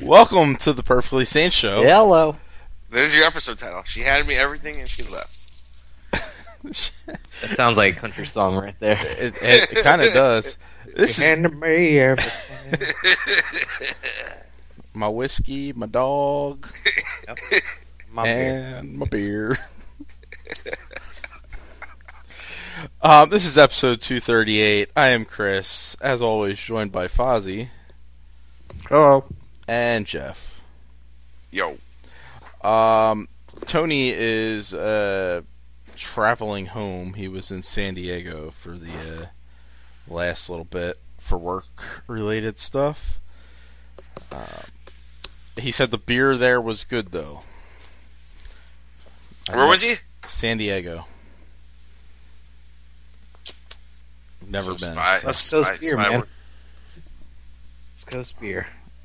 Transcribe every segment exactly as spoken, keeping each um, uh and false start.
Welcome to the Perfectly Sane Show. Hello. This is your episode title. She handed me everything and she left. That sounds like a country song right there. It, it, it kind of does. This She is handed me everything. my whiskey, my dog, Yep. My beer. and my beer. um, this is episode two thirty-eight. I am Chris, as always, joined by Fozzie Hello. and Jeff. Yo. Um, Tony is uh, traveling home. He was in San Diego for the uh, last little bit for work-related stuff. Uh, he said the beer there was good, though. Where was he? San Diego. Never Some been. spy- West spy- Coast beer, spy man. work. West Coast beer.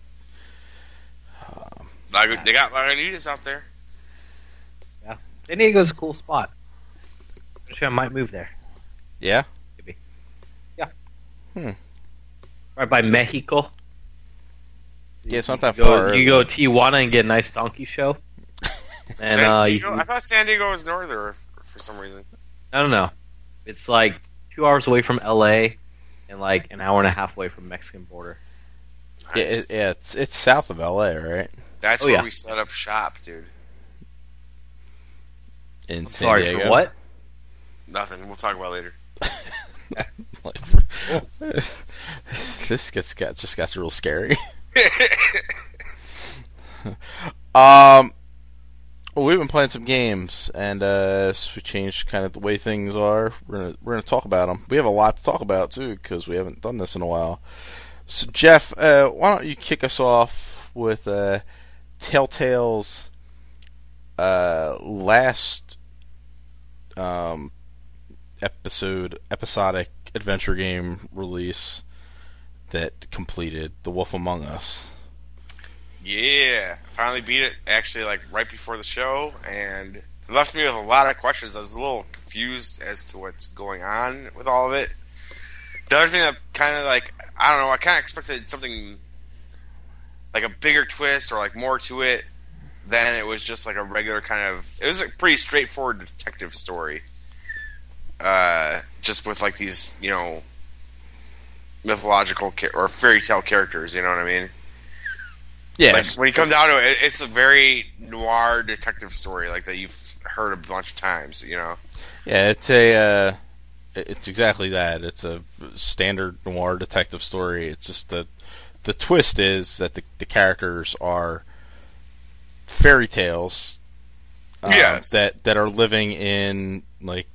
Lag- They got Lagunitas out there. San Diego's a cool spot. I'm sure I might move there. Yeah? Maybe. Yeah. Hmm. Right by Mexico. Yeah, it's not that You go, far. you go to Tijuana and get a nice donkey show. And San uh, Diego? you, I thought San Diego was northern f- for some reason. I don't know. It's like two hours away from L A and like an hour and a half away from Mexican border. Yeah, Nice. it, yeah it's, it's south of L A, right? That's Oh, where yeah. we set up shop, dude. In I'm San sorry Diego. for what? Nothing. We'll talk about it later. Like, this gets got just got real scary. um, well, we've been playing some games, and uh, so we changed kind of the way things are. We're gonna we're gonna talk about them. We have a lot to talk about too because we haven't done this in a while. So, Jeff, uh, why don't you kick us off with uh, Telltale's uh, last um, episode, episodic adventure game release that completed, The Wolf Among Us. Yeah. Finally beat it, actually, like, right before the show, and it left me with a lot of questions. I was a little confused as to what's going on with all of it. The other thing that kind of, like, I don't know, I kind of expected something, like, a bigger twist or, like, more to it than it was just, like, a regular kind of... It was a pretty straightforward detective story. Uh, just with, like, these, you know, mythological cha- or fairy tale characters, you know what I mean? Yeah, Like, when you come down to it, it's a very noir detective story, like, that you've heard a bunch of times, you know? yeah, it's a, uh, it's exactly that. It's a standard noir detective story. It's just the the twist is that the the characters are fairy tales, uh, Yes. that that are living in like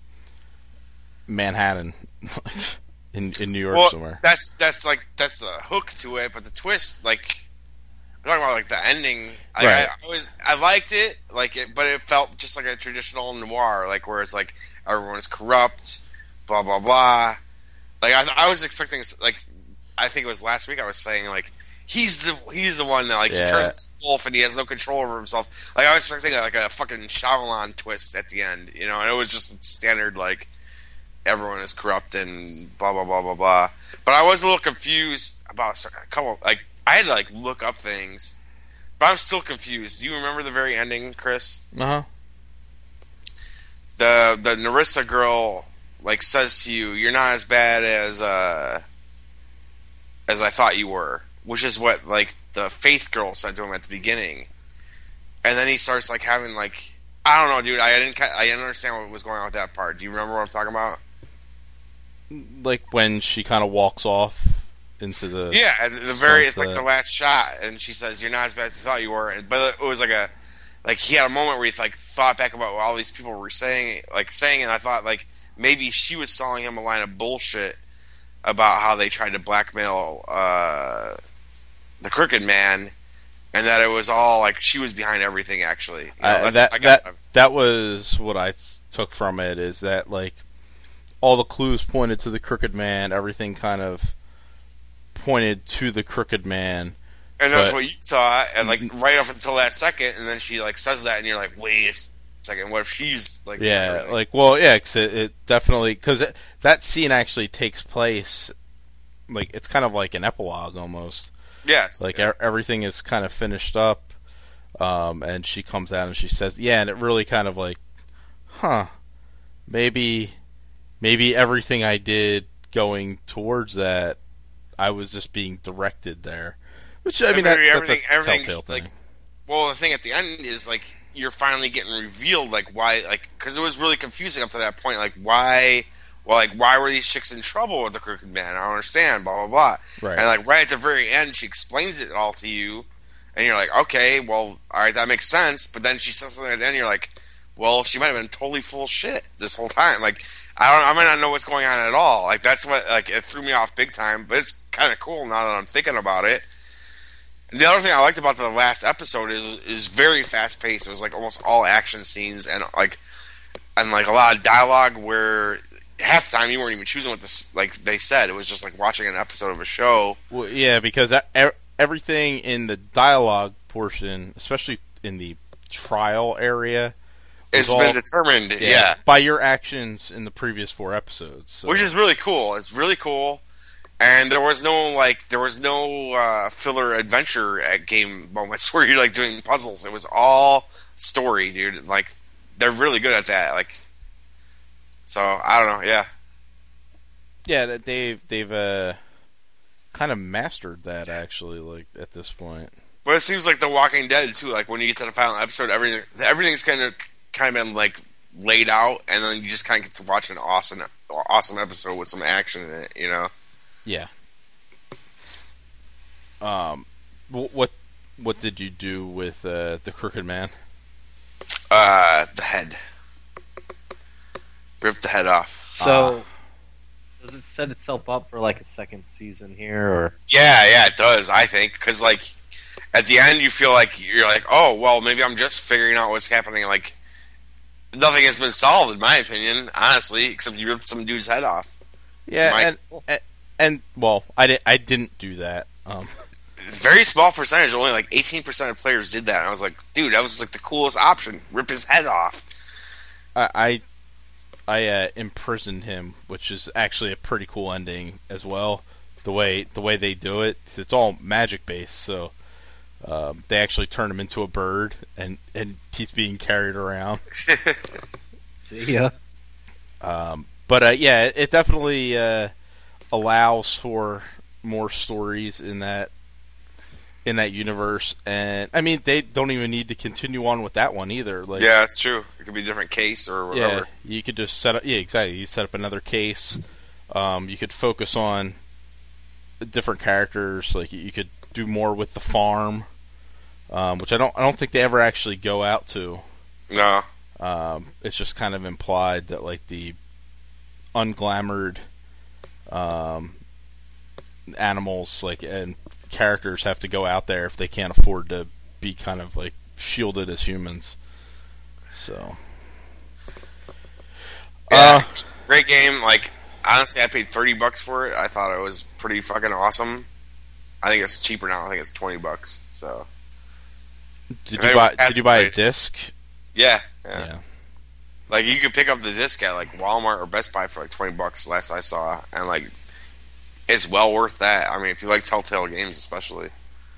Manhattan, in in New York Well, somewhere. that's, that's, like, that's the hook to it, but the twist, like... I'm talking about like the ending. I, Right. I, I was I liked it, like it, but it felt just like a traditional noir, like where it's like everyone's corrupt, blah blah blah. Like I, I was expecting, like I think it was last week I was saying like he's the he's the one that like Yeah. he turns into a wolf and he has no control over himself. Like I was expecting like a fucking Shyamalan twist at the end, you know, and it was just standard like everyone is corrupt and blah blah blah blah blah. But I was a little confused about a couple like. I had to, like, look up things. But I'm still confused. Do you remember the very ending, Chris? Uh-huh. The the Narissa girl, like, says to you, you're not as bad as, uh... as I thought you were. Which is what, like, the Faith girl said to him at the beginning. And then he starts, like, having, like... I don't know, dude. I didn't I didn't understand what was going on with that part. Do you remember what I'm talking about? Like when she kind of walks off into the Yeah, at the very it's like sunset. the last shot, and she says, "You're not as bad as I thought you were." But it was like a, like he had a moment where he like thought back about what all these people were saying, like saying, and I thought like maybe she was selling him a line of bullshit about how they tried to blackmail uh, the Crooked Man, and that it was all like she was behind everything. Actually, you know, I, that's- that I got- that that was what I took from it, is that like all the clues pointed to the Crooked Man, everything kind of pointed to the Crooked Man. and that's but- what you thought, and like right up until that second, and then she like says that, and you're like, wait a second, what if she's like, Yeah, everything? like well, yeah, cause it, it definitely because that scene actually takes place like it's kind of like an epilogue almost. Yes. Like yeah. e- everything is kind of finished up, um, and she comes out and she says, "Yeah," and it really kind of like, huh, maybe, maybe everything I did going towards that, I was just being directed there. Which I mean, that, Maybe that's a everything, everything, telltale thing. like, well, the thing at the end is like you're finally getting revealed, like why, like, because it was really confusing up to that point, like why, well, like why were these chicks in trouble with the Crooked Man? I don't understand, blah blah blah. Right. And like right at the very end, she explains it all to you, and you're like, okay, well, all right, that makes sense. But then she says something at the end, you're like, well, she might have been totally full of shit this whole time. Like, I don't, I might not know what's going on at all. Like that's what, like, it threw me off big time. But it's kind of cool now that I'm thinking about it. And the other thing I liked about the last episode is is very fast paced. It was like almost all action scenes and like and like a lot of dialogue where half the time you weren't even choosing what this like they said. It was just like watching an episode of a show. Well, yeah, because e- e- everything in the dialogue portion, especially in the trial area, was It's all- been determined, yeah. by your actions in the previous four episodes. So. Which is really cool. It's really cool. And there was no like there was no uh, filler adventure at game moments where you're like doing puzzles. It was all story, dude. Like they're really good at that. Like so, I don't know. Yeah, yeah, that they've they've uh, kind of mastered that actually. Like at this point, but it seems like The Walking Dead too. Like when you get to the final episode, everything everything's kind of kind of been like laid out, and then you just kind of get to watch an awesome awesome episode with some action in it. You know. yeah. Um, wh- what what did you do with uh, the Crooked Man? Uh, the head. Rip the head off. So, does it set itself up for like a second season here, or Yeah, yeah, it does. I think because like at the end, you feel like you're like, oh, well, maybe I'm just figuring out what's happening. Like nothing has been solved, in my opinion, honestly, except you ripped some dude's head off. Yeah, My- and, and and well, I didn't I didn't do that. Um, Very small percentage, only like eighteen percent of players did that. And I was like, dude, that was like the coolest option. Rip his head off. I I, I uh, imprisoned him, which is actually a pretty cool ending as well. The way the way they do it, it's all magic based, so um, they actually turn him into a bird, and, and he's being carried around. see ya? Um, but uh, yeah, it, it definitely uh, allows for more stories in that in that universe, and I mean they don't even need to continue on with that one either. Like, Yeah, it's true. It could be a different case or whatever. yeah, you could just set up. Yeah, exactly. You set up another case. Um, you could focus on different characters. Like you could do more with the farm, um, which I don't. I don't think they ever actually go out to. No. Um, it's just kind of implied that like the unglamored um, animals, like and characters, have to go out there if they can't afford to be kind of like shielded as humans. So, Yeah, uh, great game. Like, honestly, I paid thirty bucks for it. I thought it was pretty fucking awesome. I think it's cheaper now. I think it's twenty bucks. So, did If you anyone buy? Did hasn't you buy a played- disc? yeah, yeah. Yeah. Like, you could pick up the disc at, like, Walmart or Best Buy for, like, twenty bucks last I saw. And, like, it's well worth that. I mean, if you like Telltale games especially.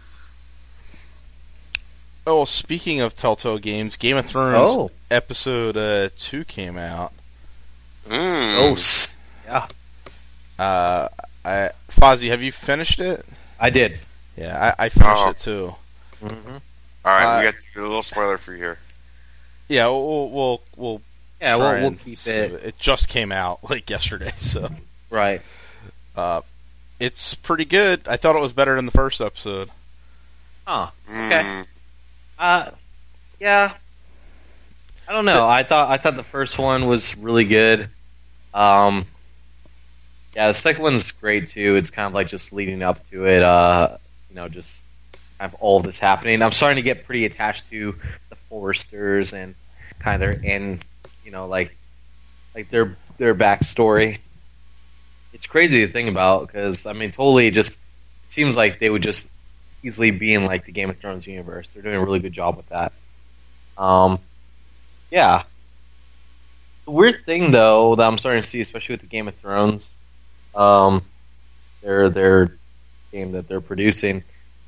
Oh, well, speaking of Telltale games, Game of Thrones Oh. episode uh, two came out. Mm. Oh, s- yeah, Uh, I, Fozzie, have you finished it? I did. Yeah, I, I finished Oh. it too. Mm-hmm. All right, we Uh, got a little spoiler for you here. Yeah, we'll we'll we'll Yeah, try we'll, we'll and keep save it It just came out like yesterday, so right. uh, it's pretty good. I thought it was better than the first episode. Huh. Okay. Mm. Uh, yeah. I don't know. I thought I thought the first one was really good. Um, yeah, the second one's great too. It's kind of like just leading up to it. Uh, you know, just kind of all of this happening. I'm starting to get pretty attached to the Forresters and kind of and you know like like their their backstory. It's crazy to think about because I mean, totally just it seems like they would just easily be in like the Game of Thrones universe. They're doing a really good job with that. Um, yeah. The weird thing though that I'm starting to see, especially with the Game of Thrones, um, their their game that they're producing,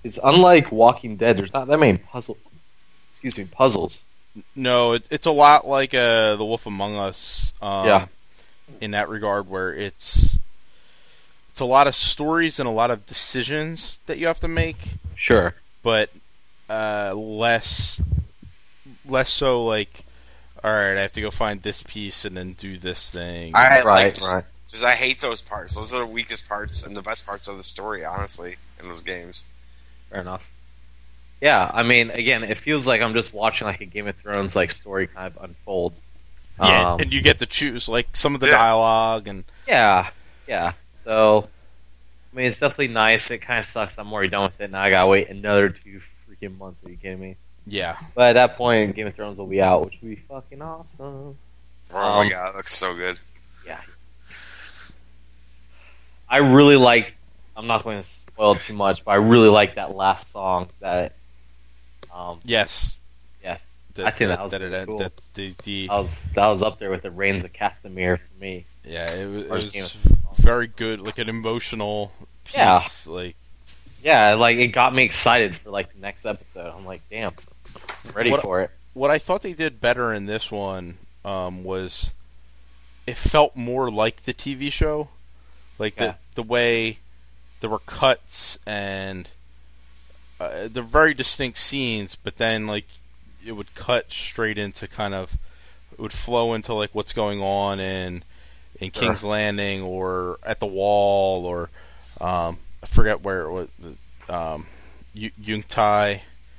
is unlike Walking Dead. There's not that many puzzle. Excuse me, puzzles. No, it, it's a lot like uh, The Wolf Among Us. Um, Yeah. In that regard, where it's it's a lot of stories and a lot of decisions that you have to make, Sure. but uh, less less so like, all right, I have to go find this piece and then do this thing. I Right, like right. because I hate those parts. Those are the weakest parts and the best parts of the story, honestly, in those games. Fair enough. Yeah, I mean, again, it feels like I'm just watching like a Game of Thrones like story kind of unfold. Yeah, Um, and you get to choose like some of the Yeah. dialogue and Yeah, yeah. So, I mean, it's definitely nice. It kind of sucks. I'm already done with it. Now I gotta wait another two freaking months. Are you kidding me? yeah. But at that point, Game of Thrones will be out, which will be fucking awesome. Oh Um, my god, it looks so good. Yeah. I really like. I'm not going to spoil too much, but I really like that last song. That, um, Yes. yes, That, I think that was that, pretty that, cool. that the, the that was that was up there with the Reigns of Castamere for me. yeah, it was, it First was Game of Thrones. very good, like an emotional piece. Yeah. Like Yeah, like it got me excited for like the next episode. I'm like, damn, I'm ready What- for it. what I thought they did better in this one um, was it felt more like the T V show, like Yeah. the the way there were cuts and uh, they're very distinct scenes, but then like it would cut straight into kind of it would flow into like what's going on in in Sure. King's Landing or at the Wall or um, I forget where it was. Um, Y- Yungtai,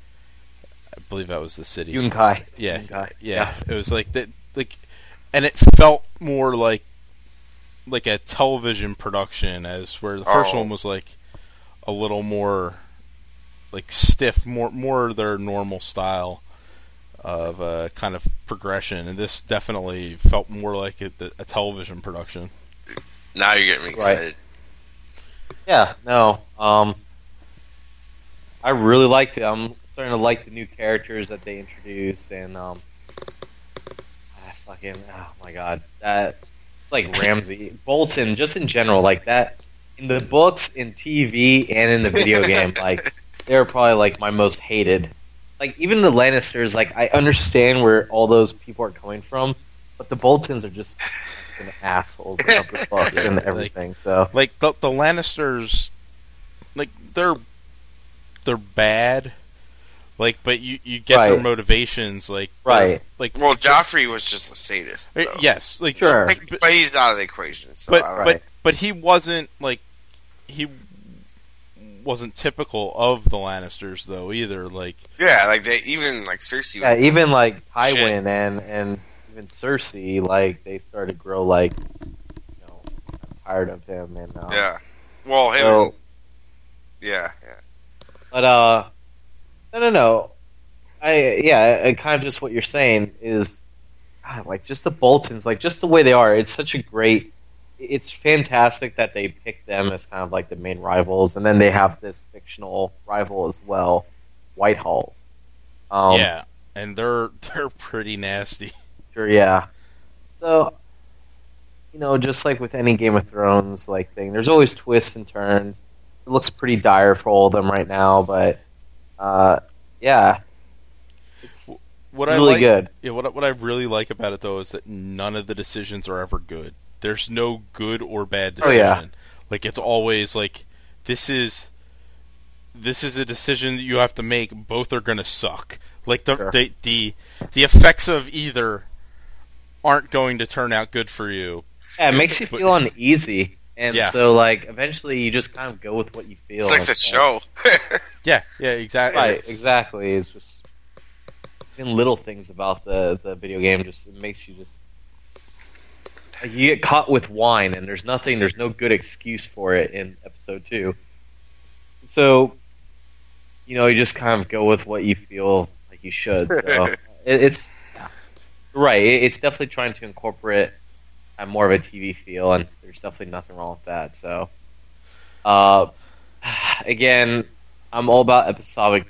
I believe that was the city. Yunkai. Yeah, Yunkai. yeah. It was like that, like, and it felt more like like a television production, as where the first Oh. one was like a little more like stiff, more more their normal style of uh, kind of progression, and this definitely felt more like a, a television production. Now you're getting me Right. excited. Yeah, no. Um, I really liked it. I'm starting to like the new characters that they introduced, and um, I fucking oh my god, that it's like Ramsey Bolton, just in general, like that in the books, in T V, and in the video game, like they're probably like my most hated. Like even the Lannisters, like I understand where all those people are coming from, but the Boltons are just fucking assholes of the books and everything. So Like the, the Lannisters, like they're they're bad. Like, but you, you get their Right. motivations, like Right. like Well, Joffrey was just a sadist. Uh, Though. yes, like Sure. Like, but he's out of the equation. So but I don't- but Right. but he wasn't like he wasn't typical of the Lannisters though either. Like yeah, like they even like Cersei. yeah, even like Shit. Tywin and and even Cersei, like they started to grow like, you know, I'm tired of him and uh, yeah. Well, him. So- and- yeah, yeah. But uh, no, no, no. I yeah, it, kind of just what you're saying is, God, like just the Boltons, like just the way they are. It's such a great. It's fantastic that they picked them as kind of like the main rivals, and then they have this fictional rival as well, Whitehall's. Um, yeah, and they're they're pretty nasty. Sure, yeah. So, you know, just like with any Game of Thrones like thing, there's always twists and turns. It looks pretty dire for all of them right now, but uh, yeah, it's What I really like, good. Yeah, what I- what I really like about it though is that none of the decisions are ever good. There's no good or bad Oh, decision. yeah. Like it's always like this is this is a decision that you have to make. Both are gonna suck. Like the Sure. the, the the effects of either aren't going to turn out good for you. Yeah, it makes you But- feel uneasy, and Yeah. so like eventually you just kind of go with what you feel. It's like the It's show. Yeah, yeah, exactly. Right, exactly. It's just in little things about the the video game. Just it makes you just like you get caught with wine, and there's nothing, there's no good excuse for it in episode two. So, you know, you just kind of go with what you feel like you should. So it, it's yeah. right. It, it's definitely trying to incorporate a more of a T V feel, and there's definitely nothing wrong with that. So, uh, again, I'm all about episodic.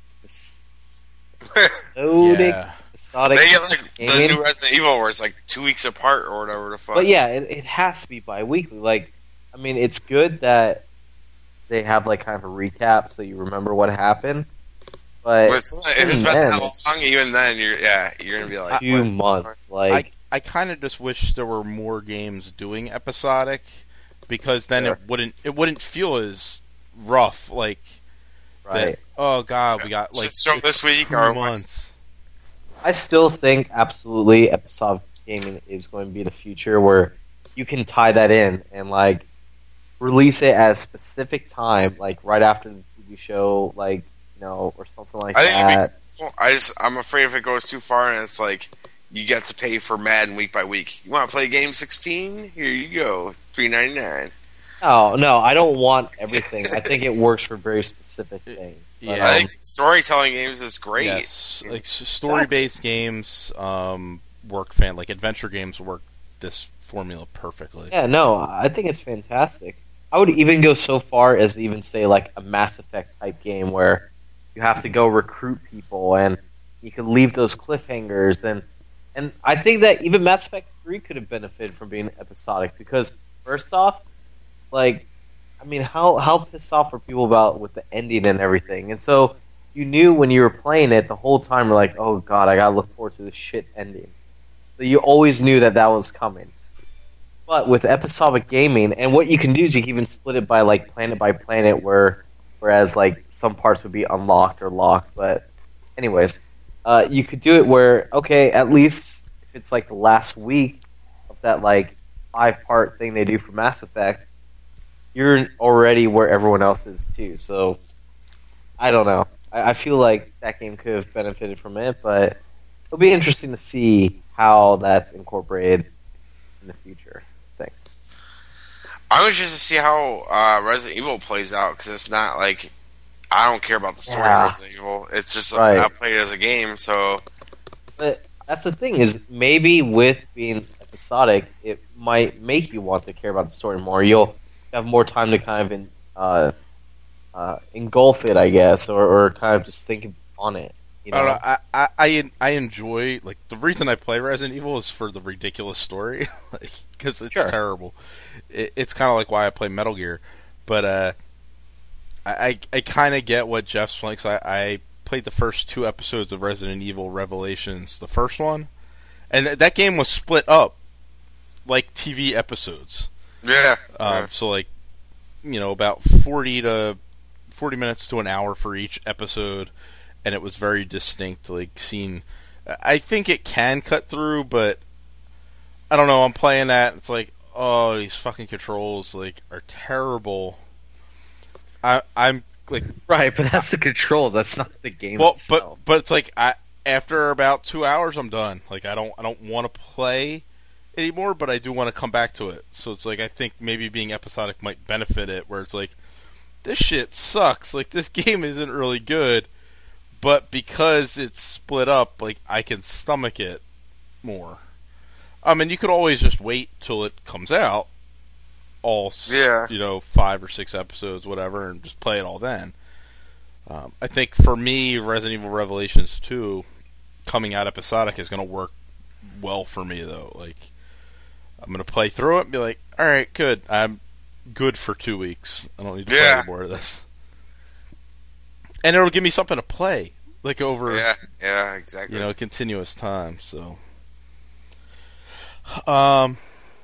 Episodic. Yeah. Episodic They get like the gaming. new Resident Evil where it's like two weeks apart or whatever the fuck. But yeah, it, it has to be bi-weekly. Like, I mean, it's good that they have like kind of a recap so you remember what happened. But, But it's, if it's even been then, that long, even then, you're yeah, you're gonna be like, two what? months, I like I kind of just wish there were more games doing episodic, because then Sure. it wouldn't it wouldn't feel as rough. Like right. that. Oh God, we got like So it's this week two or months. I still think absolutely episodic gaming is going to be the future where you can tie that in and like release it at a specific time, like right after the T V show, like you know, or something like I think it'd be that. cool. I just I'm afraid if it goes too far and it's like you get to pay for Madden week by week. You want to play game sixteen? Here you go, three ninety nine. No, no, I don't want everything. I think it works for very specific things. But, Yeah. I um, think storytelling games is great. Yes, like story based games um, work fan like adventure games work this formula perfectly. yeah, no, I think it's fantastic. I would even go so far as to even say like a Mass Effect type game where you have to go recruit people and you can leave those cliffhangers and and I think that even Mass Effect three could have benefited from being episodic because first off, like I mean how how pissed off were people about with the ending and everything. And so you knew when you were playing it the whole time you're like, "Oh god, I got to look forward to this shit ending." So you always knew that that was coming. But with episodic gaming, and what you can do is you can even split it by like planet by planet, where whereas like some parts would be unlocked or locked. But anyways, uh, you could do it where okay, at least if it's like the last week of that like five part thing they do for Mass Effect, you're already where everyone else is too. So I don't know. I, I feel like that game could have benefited from it, but it'll be interesting to see how that's incorporated in the future. I think. I'm interested to see how uh, Resident Evil plays out because it's not like I don't care about the story Yeah. of Resident Evil. It's just Right. I played it as a game, so But that's the thing is maybe with being episodic, it might make you want to care about the story more. You'll have more time to kind of in, uh, uh, engulf it, I guess, or, or kind of just think on it. You know? I don't know. I, I I I enjoy like the reason I play Resident Evil is for the ridiculous story, like because it's Sure. terrible. It, it's kind of like why I play Metal Gear, but uh, I I, I kind of get what Jeff's playing. 'Cause I, I played the first two episodes of Resident Evil Revelations, the first one, and th- that game was split up like T V episodes. yeah. Um, so like, you know, about forty to forty minutes to an hour for each episode, and it was very distinct. Like seeing, I think it can cut through, but I don't know. I'm playing that. It's like, oh, these fucking controls like are terrible. I I'm like, Right, but that's the controls. That's not the game well, itself. but but it's like I after about two hours, I'm done. Like I don't I don't want to play anymore, but I do want to come back to it. So it's like I think maybe being episodic might benefit it, where it's like this shit sucks. Like this game isn't really good, but because it's split up, like I can stomach it more. I mean, you could always just wait till it comes out, all s- Yeah. you know, five or six episodes, whatever, and just play it all then. Um, I think for me, Resident Evil Revelations two coming out episodic is going to work well for me, though. Like, I'm going to play through it and be like, all right, good. I'm good for two weeks. I don't need to Yeah. play any more of this. And it'll give me something to play, like over, Yeah, yeah, exactly. you know, continuous time. So, um,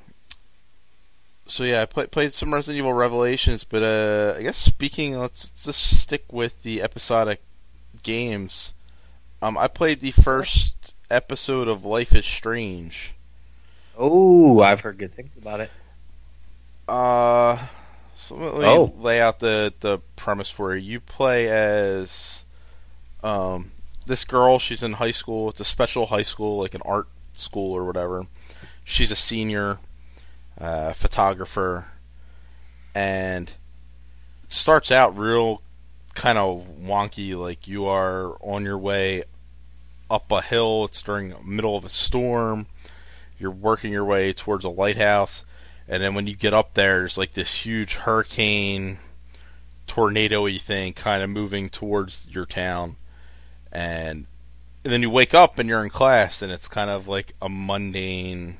so yeah, I play, played some Resident Evil Revelations, but uh, I guess speaking, let's just stick with the episodic games. Um, I played the first episode of Life is Strange. Oh, I've heard good things about it. Uh, so let me Oh. lay out the, the premise for you. You play as um, this girl. She's in high school. It's a special high school, like an art school or whatever. She's a senior uh, photographer, and it starts out real kind of wonky. Like you are on your way up a hill. It's during the middle of a storm. You're working your way towards a lighthouse. And then when you get up there, there's like this huge hurricane, tornado-y thing kind of moving towards your town. And, and then you wake up and you're in class, and it's kind of like a mundane,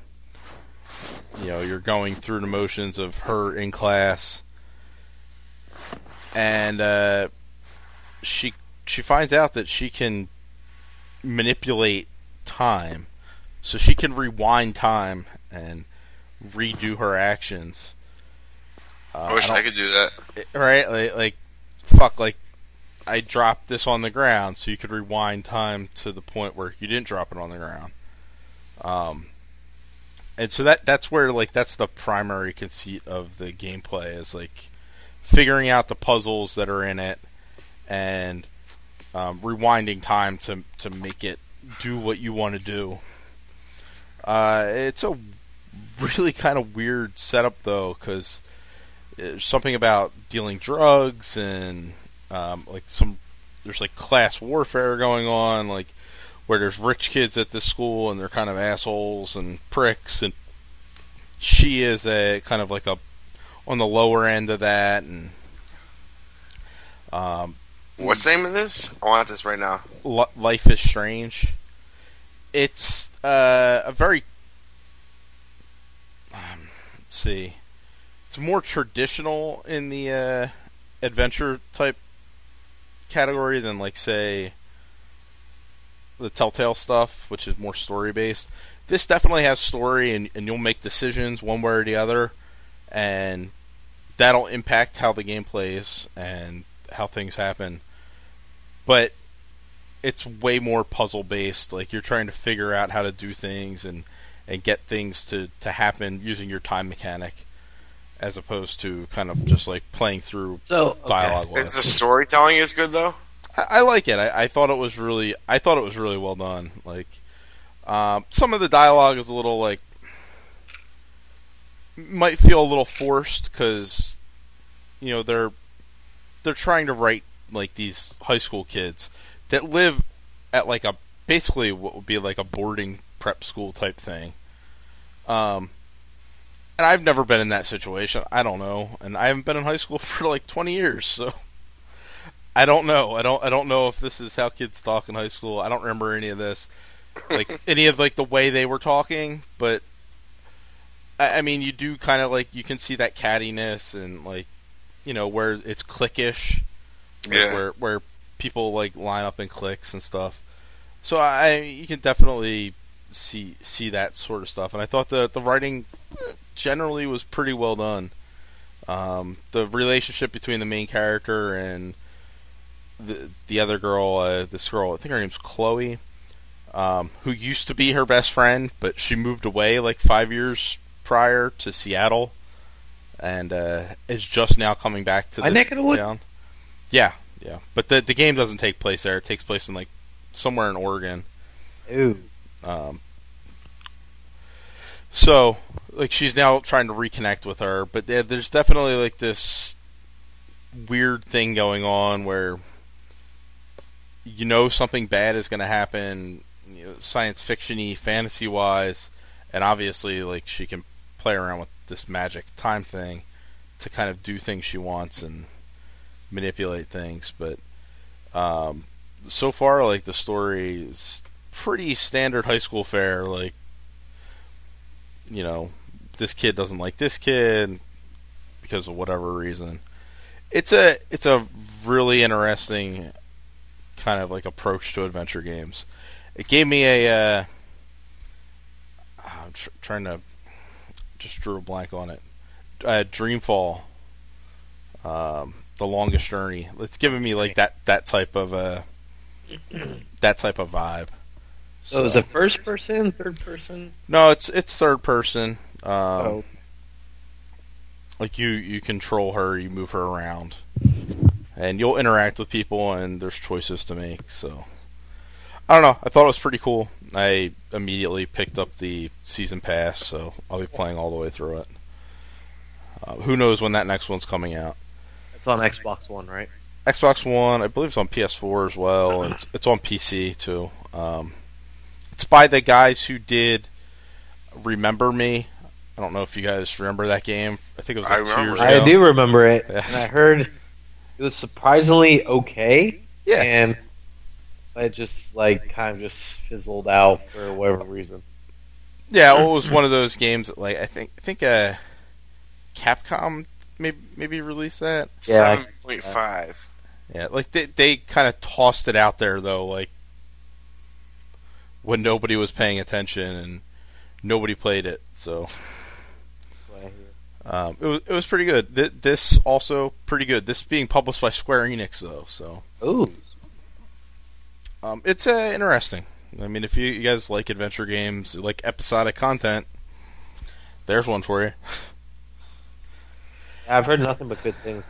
you know, you're going through the motions of her in class. and uh, she she finds out that she can manipulate time, so she can rewind time and redo her actions. Uh, I wish I, I could do that. right? Like, like, fuck, like, I dropped this on the ground, so you could rewind time to the point where you didn't drop it on the ground. Um, and so that that's where, like, that's the primary conceit of the gameplay, is, like, figuring out the puzzles that are in it and um, rewinding time to to make it do what you want to do. Uh, it's a really kind of weird setup, though, because there's something about dealing drugs and um, like some there's like class warfare going on, like where there's rich kids at this school and they're kind of assholes and pricks, and she is a kind of like a on the lower end of that. And um, What's the name of this? I want this right now. Life is Strange. It's uh, a very um, let's see. It's more traditional in the uh, adventure type category than, like, say, the Telltale stuff, which is more story based. This definitely has story, and, and you'll make decisions one way or the other, and that'll impact how the game plays and how things happen. But it's way more puzzle based. Like, you're trying to figure out how to do things and, and get things to, to happen using your time mechanic, as opposed to kind of just like playing through So, okay. dialogue. Is the storytelling is good though? I, I like it. I, I thought it was really, I thought it was really well done. Like, um, some of the dialogue is a little like, might feel a little forced because, you know, they're they're trying to write like these high school kids that live at like a basically what would be like a boarding prep school type thing. Um. And I've never been in that situation. I don't know, and I haven't been in high school for like twenty years, so I don't know. I don't. I don't know if this is how kids talk in high school. I don't remember any of this, like any of like the way they were talking. But I, I mean, you do kind of like you can see that cattiness and like you know where it's cliquish, like, Yeah. where where people like line up in cliques and stuff. So I you can definitely see see that sort of stuff, and I thought the the writing generally was pretty well done. Um, the relationship between the main character and the the other girl, uh, this girl, I think her name's Chloe, um, who used to be her best friend, but she moved away like five years prior to Seattle, and uh, is just now coming back to My this neck of the woods? town. Yeah, yeah, but the the game doesn't take place there. It takes place in like somewhere in Oregon. Ooh. Um, so, like, she's now trying to reconnect with her, but there, there's definitely, like, this weird thing going on where you know something bad is going to happen, you know, science fiction-y, fantasy-wise, and obviously, like, she can play around with this magic time thing to kind of do things she wants and manipulate things, but um, so far, like, the story is pretty standard high school fare, like, you know, this kid doesn't like this kid because of whatever reason. It's a it's a really interesting kind of like approach to adventure games. It gave me a uh, I'm tr- trying to just drew a blank on it. Uh, Dreamfall, um, The Longest Journey. It's giving me like that that type of uh, that type of vibe. So, is it first person, third person? No, it's it's third person. Um, Oh. Like you, you control her, you move her around, and you'll interact with people, and there's choices to make. So, I don't know. I thought it was pretty cool. I immediately picked up the season pass, so I'll be playing all the way through it. Uh, who knows when that next one's coming out? It's on Xbox One, right? Xbox One, I believe it's on P S four as well, and it's, it's on P C too. Um, it's by the guys who did Remember Me. I don't know if you guys remember that game. I think it was like I two remember years it. ago. I do remember it, Yeah. and I heard it was surprisingly okay. Yeah. And it just like kind of just fizzled out for whatever reason. Yeah, well, it was one of those games that, like, I think I think uh, Capcom maybe maybe release that. Yeah, Seven point five. Yeah, like they they kind of tossed it out there though, like when nobody was paying attention and nobody played it. So um, it was it was pretty good. Th- this also pretty good. This being published by Square Enix though, so Ooh. um, it's uh, interesting. I mean, if you, you guys like adventure games, like episodic content, there's one for you. Yeah, I've heard nothing but good things.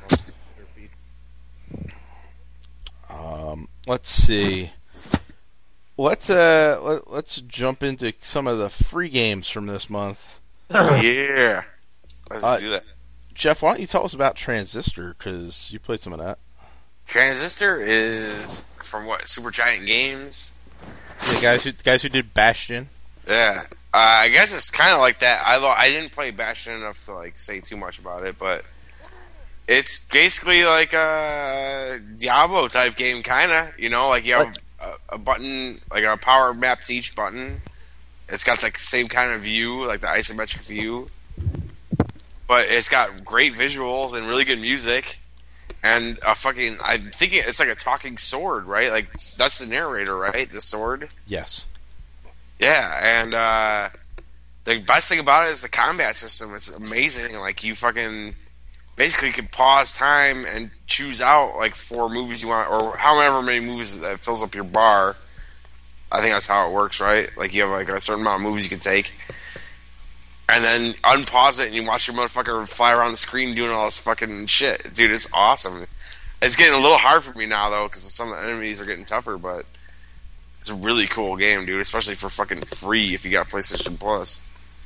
Um, let's see. Let's uh let, let's jump into some of the free games from this month. Yeah. Let's Uh, do that. Jeff, why don't you tell us about Transistor, because you played some of that. Transistor is from what? Supergiant Games? The guys who guys who did Bastion. Yeah. Uh, I guess it's kind of like that. I lo- I didn't play Bastion enough to like say too much about it, but it's basically like a Diablo type game, kind of. You know, like you have a, a button, like a power map to each button. It's got like the same kind of view, like the isometric view, but it's got great visuals and really good music. And a fucking, I'm thinking it's like a talking sword, right? Like that's the narrator, right? The sword. Yes. Yeah, and uh, the best thing about it is the combat system. It's amazing. Like you fucking basically can pause time and choose out like four movies you want, or however many movies that fills up your bar. I think that's how it works, right? Like you have like a certain amount of movies you can take, and then unpause it and you watch your motherfucker fly around the screen doing all this fucking shit. Dude, it's awesome. It's getting a little hard for me now though because some of the enemies are getting tougher, but it's a really cool game, dude, especially for fucking free if you got PlayStation Plus.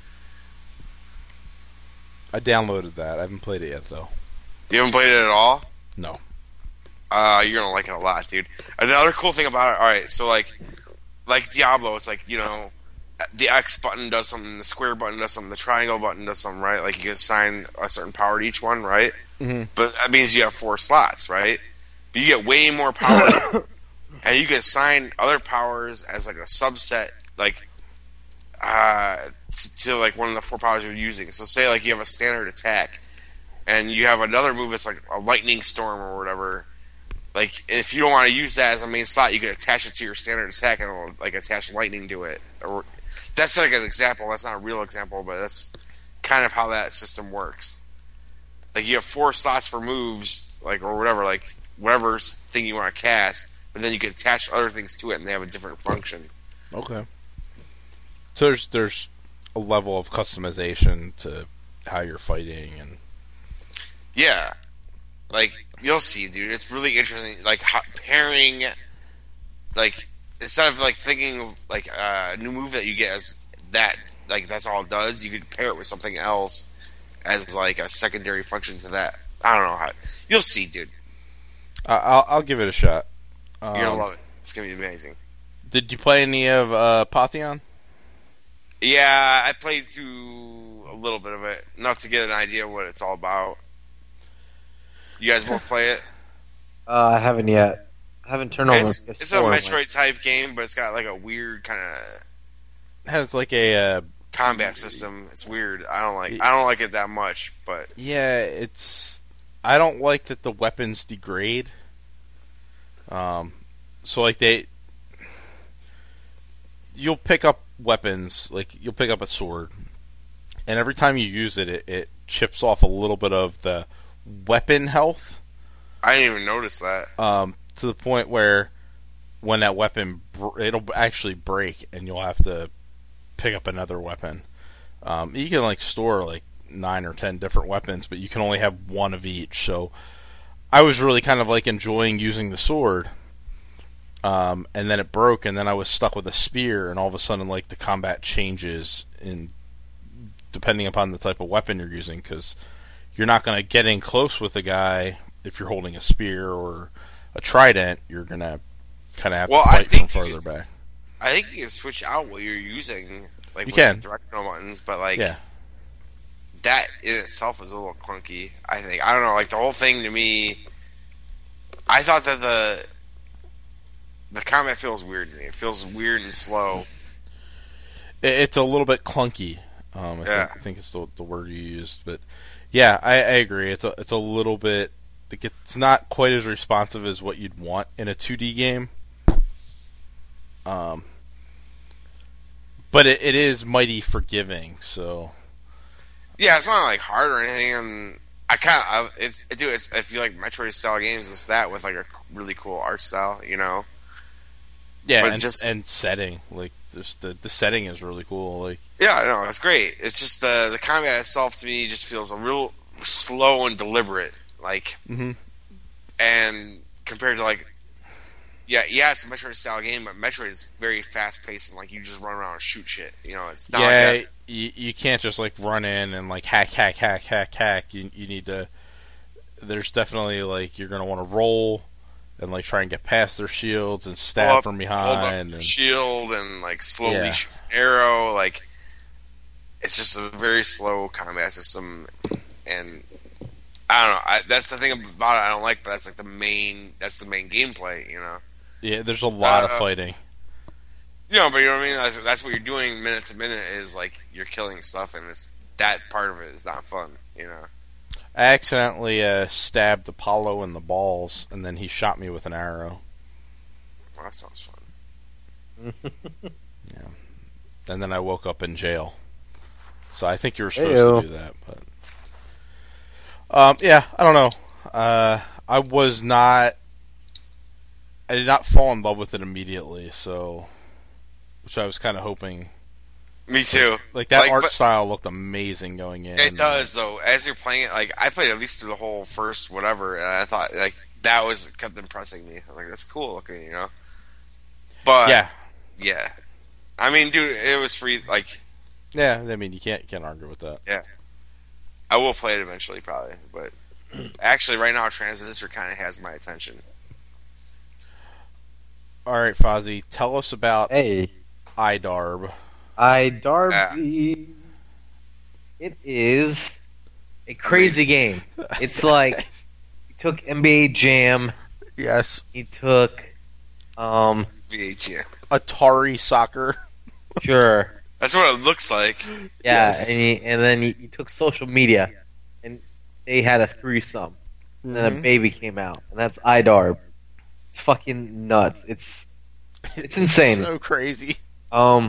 I downloaded that. I haven't played it yet, though. You haven't played it at all? No. Uh, you're gonna like it a lot, dude. Another cool thing about it, alright, so like, like Diablo, it's like, you know, the X button does something, the square button does something, the triangle button does something, right? Like you can assign a certain power to each one, right? Mm-hmm. But that means you have four slots, right? But you get way more power. And you can assign other powers as like a subset, like uh, to, to like one of the four powers you're using. So say like you have a standard attack, and you have another move that's like a lightning storm or whatever. Like if you don't want to use that as a main slot, you can attach it to your standard attack and it'll, like attach lightning to it. Or that's like an example. That's not a real example, but that's kind of how that system works. Like you have four slots for moves, like or whatever, like whatever thing you want to cast. But then you can attach other things to it, and they have a different function. Okay. So there's there's a level of customization to how you're fighting, and Yeah, like you'll see, dude. It's really interesting. Like how, pairing, like instead of like thinking of like a new move that you get as that, like that's all it does. You could pair it with something else as like a secondary function to that. I don't know how. You'll see, dude. I I'll, I'll give it a shot. You're gonna Um, love it. It's gonna be amazing. Did you play any of uh, Pantheon? Yeah, I played through a little bit of it, enough to get an idea of what it's all about. You guys both play it? Uh, I haven't yet. I haven't turned on. It's, the it's a Metroid type game, but it's got like a weird kind of Has like a uh, combat system. It's weird. I don't like. I don't like it that much, but yeah. It's I don't like that the weapons degrade. Um, so like they, you'll pick up weapons, like you'll pick up a sword, and every time you use it, it, it chips off a little bit of the weapon health. I didn't even notice that. Um, to the point where when that weapon, br- it'll actually break, and you'll have to pick up another weapon. Um, you can like store like nine or ten different weapons, but you can only have one of each. So I was really kind of like enjoying using the sword, um, and then it broke, and then I was stuck with a spear, and all of a sudden, like the combat changes in depending upon the type of weapon you're using, because you're not going to get in close with a guy if you're holding a spear or a trident. You're going to kind of have Well, to I fight from think further you- back. I think you can switch out what you're using, like You with can. the directional buttons, but like Yeah. that in itself is a little clunky. I think. I don't know. Like the whole thing to me, I thought that the the combat feels weird to me. It feels weird and slow. It- It's a little bit clunky. Um, I Yeah. think, I think it's the, the word you used, but yeah, I, I agree. It's a it's a little bit. Like it's not quite as responsive as what you'd want in a two D game. Um, but it, it is mighty forgiving. So Yeah, it's not like hard or anything. And I kind of it's dude. It's, I feel like Metroid style games. It's that with like a really cool art style, you know. yeah, But and just- and setting like just the the setting is really cool. Like Yeah, I know it's great. It's just the the combat itself to me just feels a real slow and deliberate. Like, Mhm. and compared to like, yeah, yeah, it's a Metroid style game, but Metroid is very fast paced and like you just run around and shoot shit. You know, it's not yeah, like that. you, you can't just like run in and like hack hack hack hack hack. You you need to. There's definitely like you're gonna want to roll and like try and get past their shields and stab Pull up, from hold up behind. your And, shield and like slowly Yeah. shoot an arrow. Like, it's just a very slow combat system, and I don't know. I, that's the thing about it I don't like, but that's like the main. That's the main gameplay, you know. yeah, there's a lot Uh, of fighting. You know, but you know what I mean. That's, that's what you're doing minute to minute. Is like you're killing stuff, and it's that part of it is not fun, you know. I accidentally uh, stabbed Apollo in the balls, and then he shot me with an arrow. Well, that sounds fun. And then I woke up in jail. So I think you were supposed Heyo. to do that, but um, yeah, I don't know. Uh, I was not. I did not fall in love with it immediately, so which I was kind of hoping. Me too. Like that Like, art but- style looked amazing going in. It does though. As you're playing it, like I played at least through the whole first whatever, and I thought like that was kept impressing me. I'm like, that's cool looking, you know. But Yeah, yeah. I mean, dude, it was free. Like, yeah. I mean, you can't you can't argue with that. I will play it eventually, probably. But actually, right now, Transistor kind of has my attention. All right, Fozzie, tell us about Hey, iDarb. I Darby. It is a crazy game. It's like he took N B A Jam. Yes, He took, um, V H, yeah. Atari Soccer. sure, That's what it looks like. yeah, Yes. and he, and then he, he took social media, and they had a threesome, and then a Mhm. baby came out, and that's iDarb. It's fucking nuts. It's it's insane. So crazy. Um,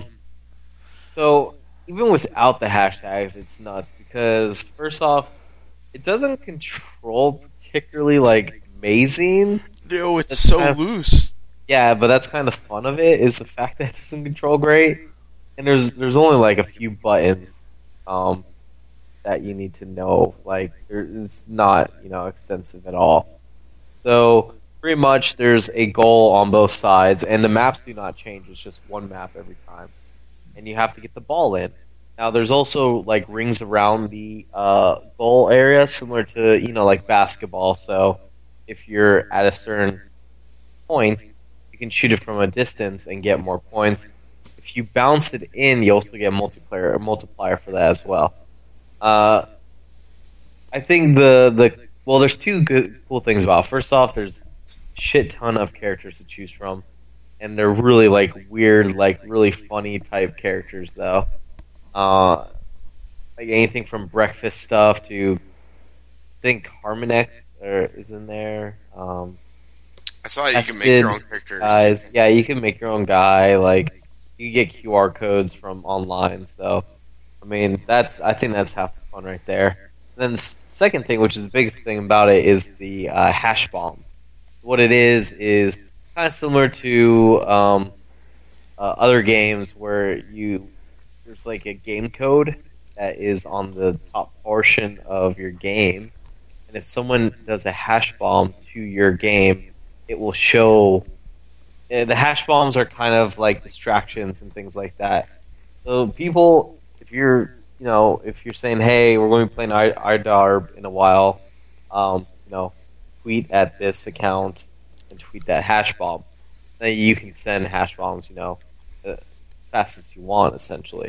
so even without the hashtags, it's nuts because first off, it doesn't control particularly like amazing. No, it's That's so kind of- loose. Yeah, but that's kind of the fun of it is the fact that it doesn't control great, and there's there's only like a few buttons, um, that you need to know. Like there, it's not you know extensive at all. So pretty much there's a goal on both sides, and the maps do not change. It's just one map every time, and you have to get the ball in. Now there's also like rings around the uh, goal area, similar to you know like basketball. So if you're at a certain point, you can shoot it from a distance and get more points. If you bounce it in, you also get a multiplayer a multiplier for that as well. Uh, I think the the well, there's two good cool things about it. First off, there's a shit ton of characters to choose from, and they're really like weird, like really funny type characters though. Uh, like anything from breakfast stuff to I think Harmonix or is in there. Um, I saw you can make your own Tested characters. guys, yeah, you can make your own guy. Like you get Q R codes from online. So, I mean, that's I think that's half the fun right there. And then the s- second thing, which is the big thing about it, is the uh, hash bombs. What it is is kind of similar to um, uh, other games where you there's like a game code that is on the top portion of your game, and if someone does a hash bomb to your game, it will show. uh, The hash bombs are kind of like distractions and things like that. So people, if you're, you know, if you're saying, "Hey, we're going to be playing I- iDarb in a while," um, you know, tweet at this account and tweet that hash bomb. Then you can send hash bombs, you know, as fast as you want, essentially.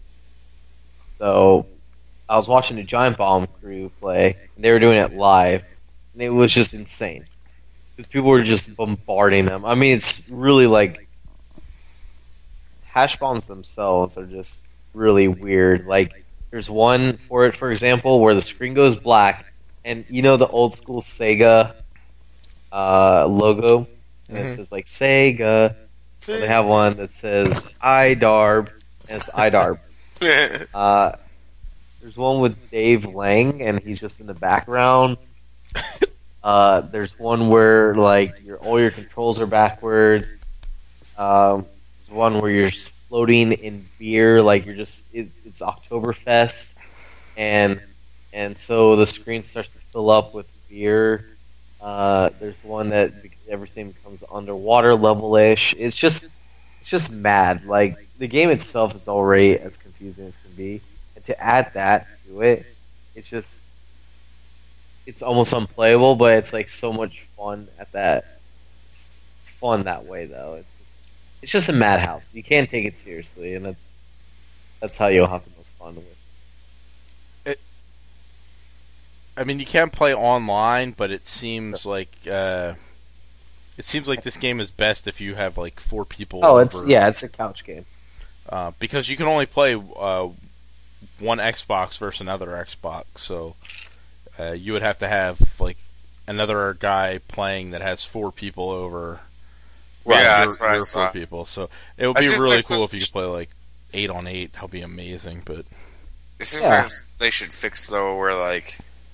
So I was watching the Giant Bomb crew play, and they were doing it live, and it was just insane. Because people were just bombarding them. I mean, it's really like hash bombs themselves are just really weird. Like, there's one for it, for example, where the screen goes black, and you know the old school Sega uh, logo, and it Mhm. says like Sega. So they have one that says iDarb, and it's iDarb. Uh, there's one with Dave Lang, and he's just in the background. Uh, there's one where like your all your controls are backwards. Um, there's one where you're just floating in beer, like you're just it, it's Oktoberfest, and and so the screen starts to fill up with beer. Uh, there's one that because everything becomes underwater level-ish. It's just it's just mad. Like the game itself is already as confusing as can be, and to add that to it, it's just it's almost unplayable. But it's like so much fun at that. It's, it's fun that way though. It's just, it's just a madhouse. You can't take it seriously, and that's that's how you'll have the most fun with. I mean, you can play online, but it seems like uh, it seems like this game is best if you have like four people. Oh, it's over, yeah, it's a couch game. uh, because you can only play uh, one Xbox versus another Xbox, so uh, you would have to have like another guy playing that has four people over. Yeah, your, that's what I your four saw. people. So it would I be just really think cool so- if you could play like eight on eight. That would be amazing. But It seems Yeah. like they should fix though, where like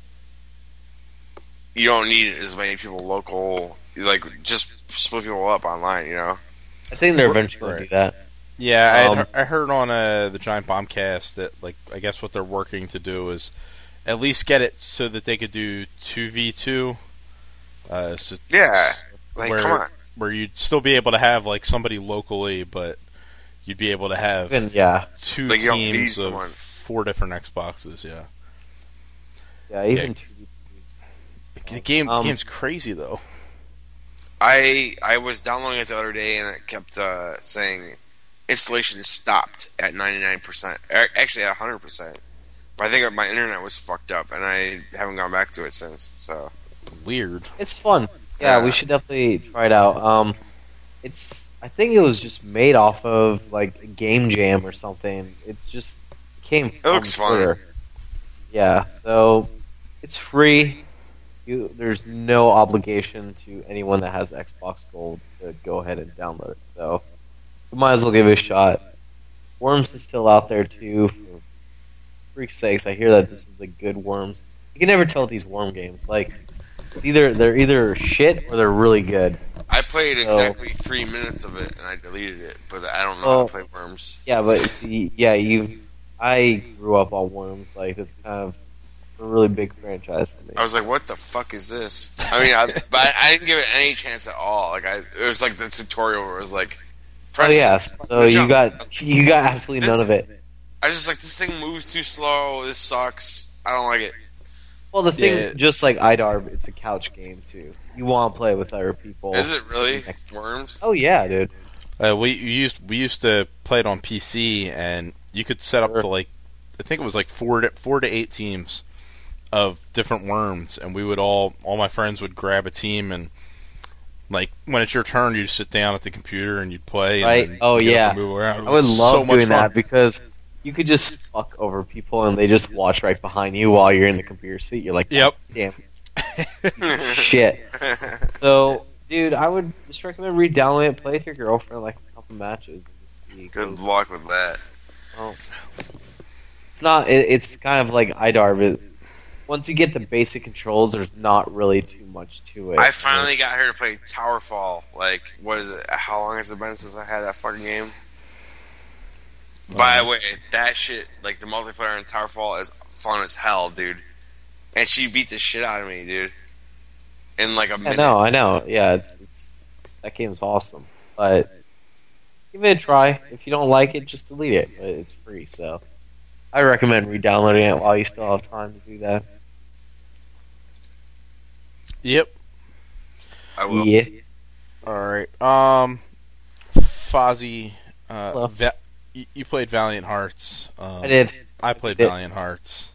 you don't need as many people local. Like just split people up online. You know. I think they're eventually going to Right. do that. yeah, I, had, Um, he- I heard on uh, the Giant Bombcast that like I guess what they're working to do is at least get it so that they could do two v two. Uh, so Yeah. Like, where, come on. where you'd still be able to have like somebody locally, but you'd be able to have Even, yeah, two Like, you don't need teams of someone. four different Xboxes. Yeah, yeah, even Yeah. two v two. the game Um, the game's crazy though. I I was downloading it the other day and it kept uh, saying installation is stopped at ninety-nine percent. Actually, at one hundred percent. But I think my internet was fucked up and I haven't gone back to it since. So Weird. It's fun. Yeah, Yeah. we should definitely try it out. Um, it's I think it was just made off of like a Game Jam or something. It's just it came. It looks fun. Yeah, so it's free. You there's no obligation to anyone that has Xbox Gold to go ahead and download it. So you might as well give it a shot. Worms is still out there too. For freak's sakes, I hear that this is a good Worms. You can never tell with these Worm games. Like either they're either shit or they're really good. I played exactly three minutes of it and I deleted it. But I don't know how Well, to play Worms. Yeah, but see, yeah, you. I grew up on Worms. Like it's kind of a really big franchise for me. I was like, "What the fuck is this?" I mean, I, but I, I didn't give it any chance at all. Like, I it was like the tutorial where it was like, Oh "Press yeah, so you jump." got you got absolutely none This- of it. I was just like, "This thing moves too slow. This sucks. I don't like it." Well, the thing, Yeah. just like iDarb, it's a couch game too. You want to play with other people. Is it really Next- Worms? Oh yeah, dude. Uh, we used we used to play it on P C, and you could set up Sure. to like I think it was like four to four to eight teams of different worms, and we would all all my friends would grab a team, and like when it's your turn, you just sit down at the computer and you'd play. And Right? then Oh, get up yeah. and move around. It I would was love so much doing fun. that because you could just fuck over people and they just watch right behind you while you're in the computer seat. You're like, Yep. damn shit. So, dude, I would just recommend re-downloading it, play with your girlfriend like a couple matches. And just see, Good luck with that. well, it's not. It, it's kind of like iDarb. It, once you get the basic controls, there's not really too much to it. I finally got her to play Towerfall. Like, what is it? How long has it been since I had that fucking game? By the way, that shit, like the multiplayer in Towerfall, is fun as hell, dude. And she beat the shit out of me, dude. In like a I minute. know, I know. Yeah, it's, it's that game's awesome. But give it a try. If you don't like it, just delete it. But it's free, so I recommend re-downloading it while you still have time to do that. Yep. I will. Yeah. All right. Um, Fozzie, Hello. uh, Va- you, you played Valiant Hearts. Um, I did. I played did. Valiant Hearts.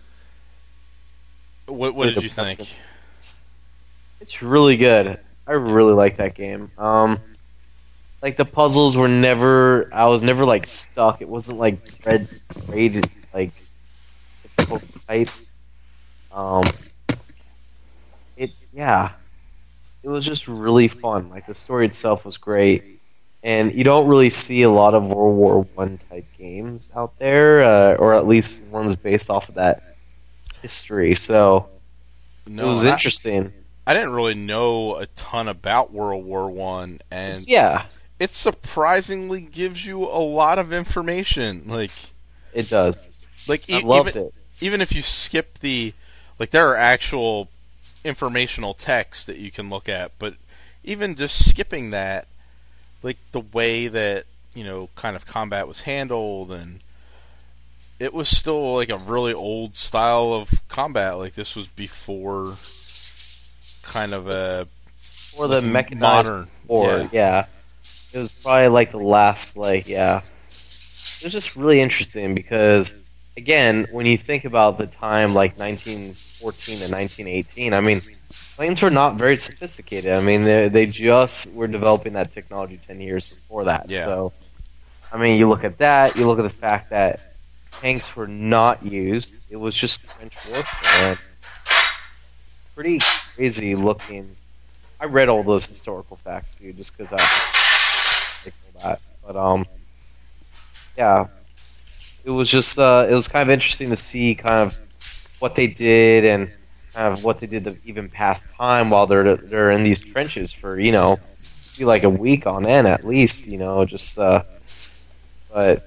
What What Pretty did you depressing. think? It's really good. I really like that game. Um, like the puzzles were never. I was never like stuck. It wasn't like red graded like typical types. Um, it yeah, it was just really fun. Like the story itself was great, and you don't really see a lot of World War One type games out there, uh, or at least ones based off of that history. So No, it was I- interesting. I didn't really know a ton about World War One, and It's- yeah, it surprisingly gives you a lot of information. Like, it does. like I e- loved even it. even if you skip the, like, there are actual informational texts that you can look at, but even just skipping that, like the way that you know, kind of combat was handled, and it was still like a really old style of combat. Like this was before kind of a Or the mechanized modern war, yeah. yeah. It was probably like the last, like, yeah. It was just really interesting because, again, when you think about the time, like nineteen fourteen to nineteen eighteen, I mean, planes were not very sophisticated. I mean, they they just were developing that technology ten years before that. Yeah. So, I mean, you look at that, you look at the fact that tanks were not used. It was just trench warfare. And pretty crazy looking. I read all those historical facts, dude, just because I like all that. But um, yeah, it was just uh, it was kind of interesting to see kind of what they did and kind of what they did to even pass time while they're they're in these trenches for you know, be like a week on end at least, you know, just uh, but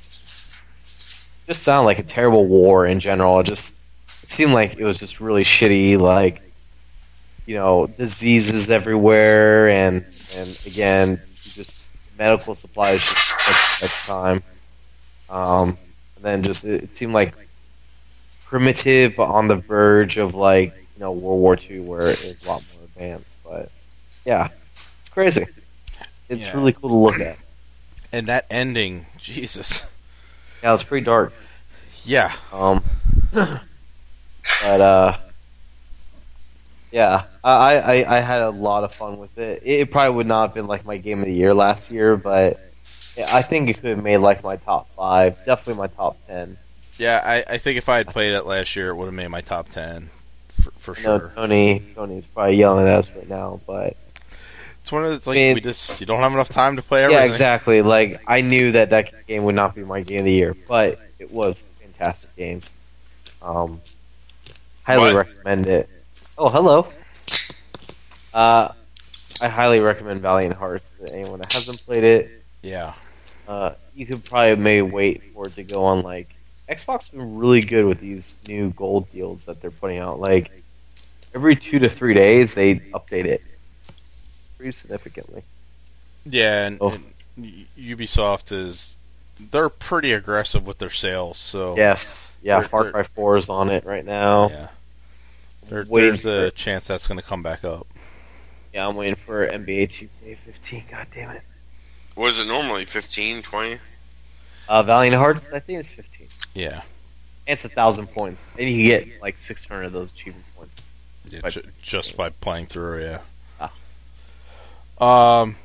just sounded like a terrible war in general. It just it seemed like it was just really shitty, like. You know, diseases everywhere, and and again, just medical supplies just at the time. Um, and then just it, it seemed like primitive, but on the verge of like you know World War Two, where it was a lot more advanced. But yeah, it's crazy. It's Yeah. really cool to look at. And that ending, Jesus. Yeah, it was pretty dark. Yeah. Um, but uh. Yeah, I, I, I had a lot of fun with it. It probably would not have been like my game of the year last year, but I think it could have made like my top five, definitely my top ten. Yeah, I, I think if I had played it last year, it would have made my top ten for, for I know sure. Tony, Tony's probably yelling at us right now, but It's one of those like I mean- we just you don't have enough time to play everything. yeah, exactly. Like I knew that that game would not be my game of the year, but it was a fantastic game. Um, highly What? recommend it. Oh, hello. Uh, I highly recommend Valiant Hearts to anyone that hasn't played it. Yeah. Uh, you could probably maybe wait for it to go on like Xbox has been really good with these new gold deals that they're putting out. Like every two to three days they update it pretty significantly. Yeah, and, Oh. and U- Ubisoft is they're pretty aggressive with their sales. So Yes, yeah, They're- Far they're- Cry four is on it right now. yeah, there, Waiting there's for a it. chance that's going to come back up. Yeah, I'm waiting for N B A two K fifteen. God damn it. What is it normally? fifteen, twenty? Uh, Valiant Hearts, I think it's fifteen. Yeah, And it's a thousand points, and you can get like six hundred of those achievement points. yeah By- ju- just by playing through. Yeah. Ah. Um,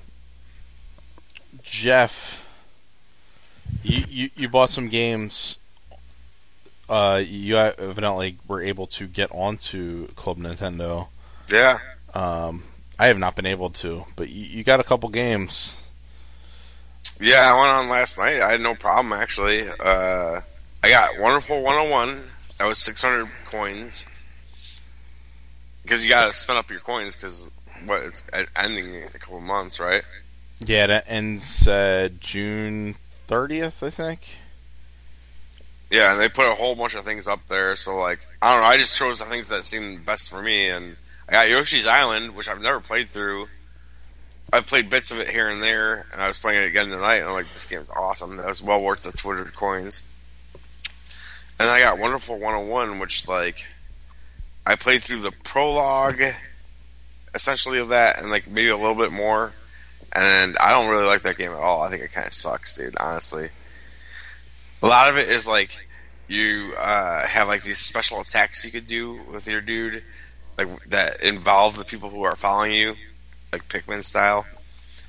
Jeff, you, you you bought some games. Uh, you evidently were able to get onto Club Nintendo. Yeah. Um, I have not been able to, but you, you got a couple games. Yeah, I went on last night. I had no problem, actually. Uh, I got Wonderful one oh one. That was six hundred coins. Because you got to spend up your coins, because what it's ending in a couple months, right? Yeah, that ends uh, June thirtieth, I think. Yeah, and they put a whole bunch of things up there. So, like, I don't know. I just chose the things that seemed best for me. And I got Yoshi's Island, which I've never played through. I've played bits of it here and there, and I was playing it again tonight, and I'm like, this game's awesome. That was well worth the two hundred coins. And I got Wonderful one oh one, which, like, I played through the prologue, essentially, of that, and, like, maybe a little bit more. And I don't really like that game at all. I think it kind of sucks, dude, honestly. A lot of it is, like, you uh, have, like, these special attacks you could do with your dude, like, that involve the people who are following you, like Pikmin style.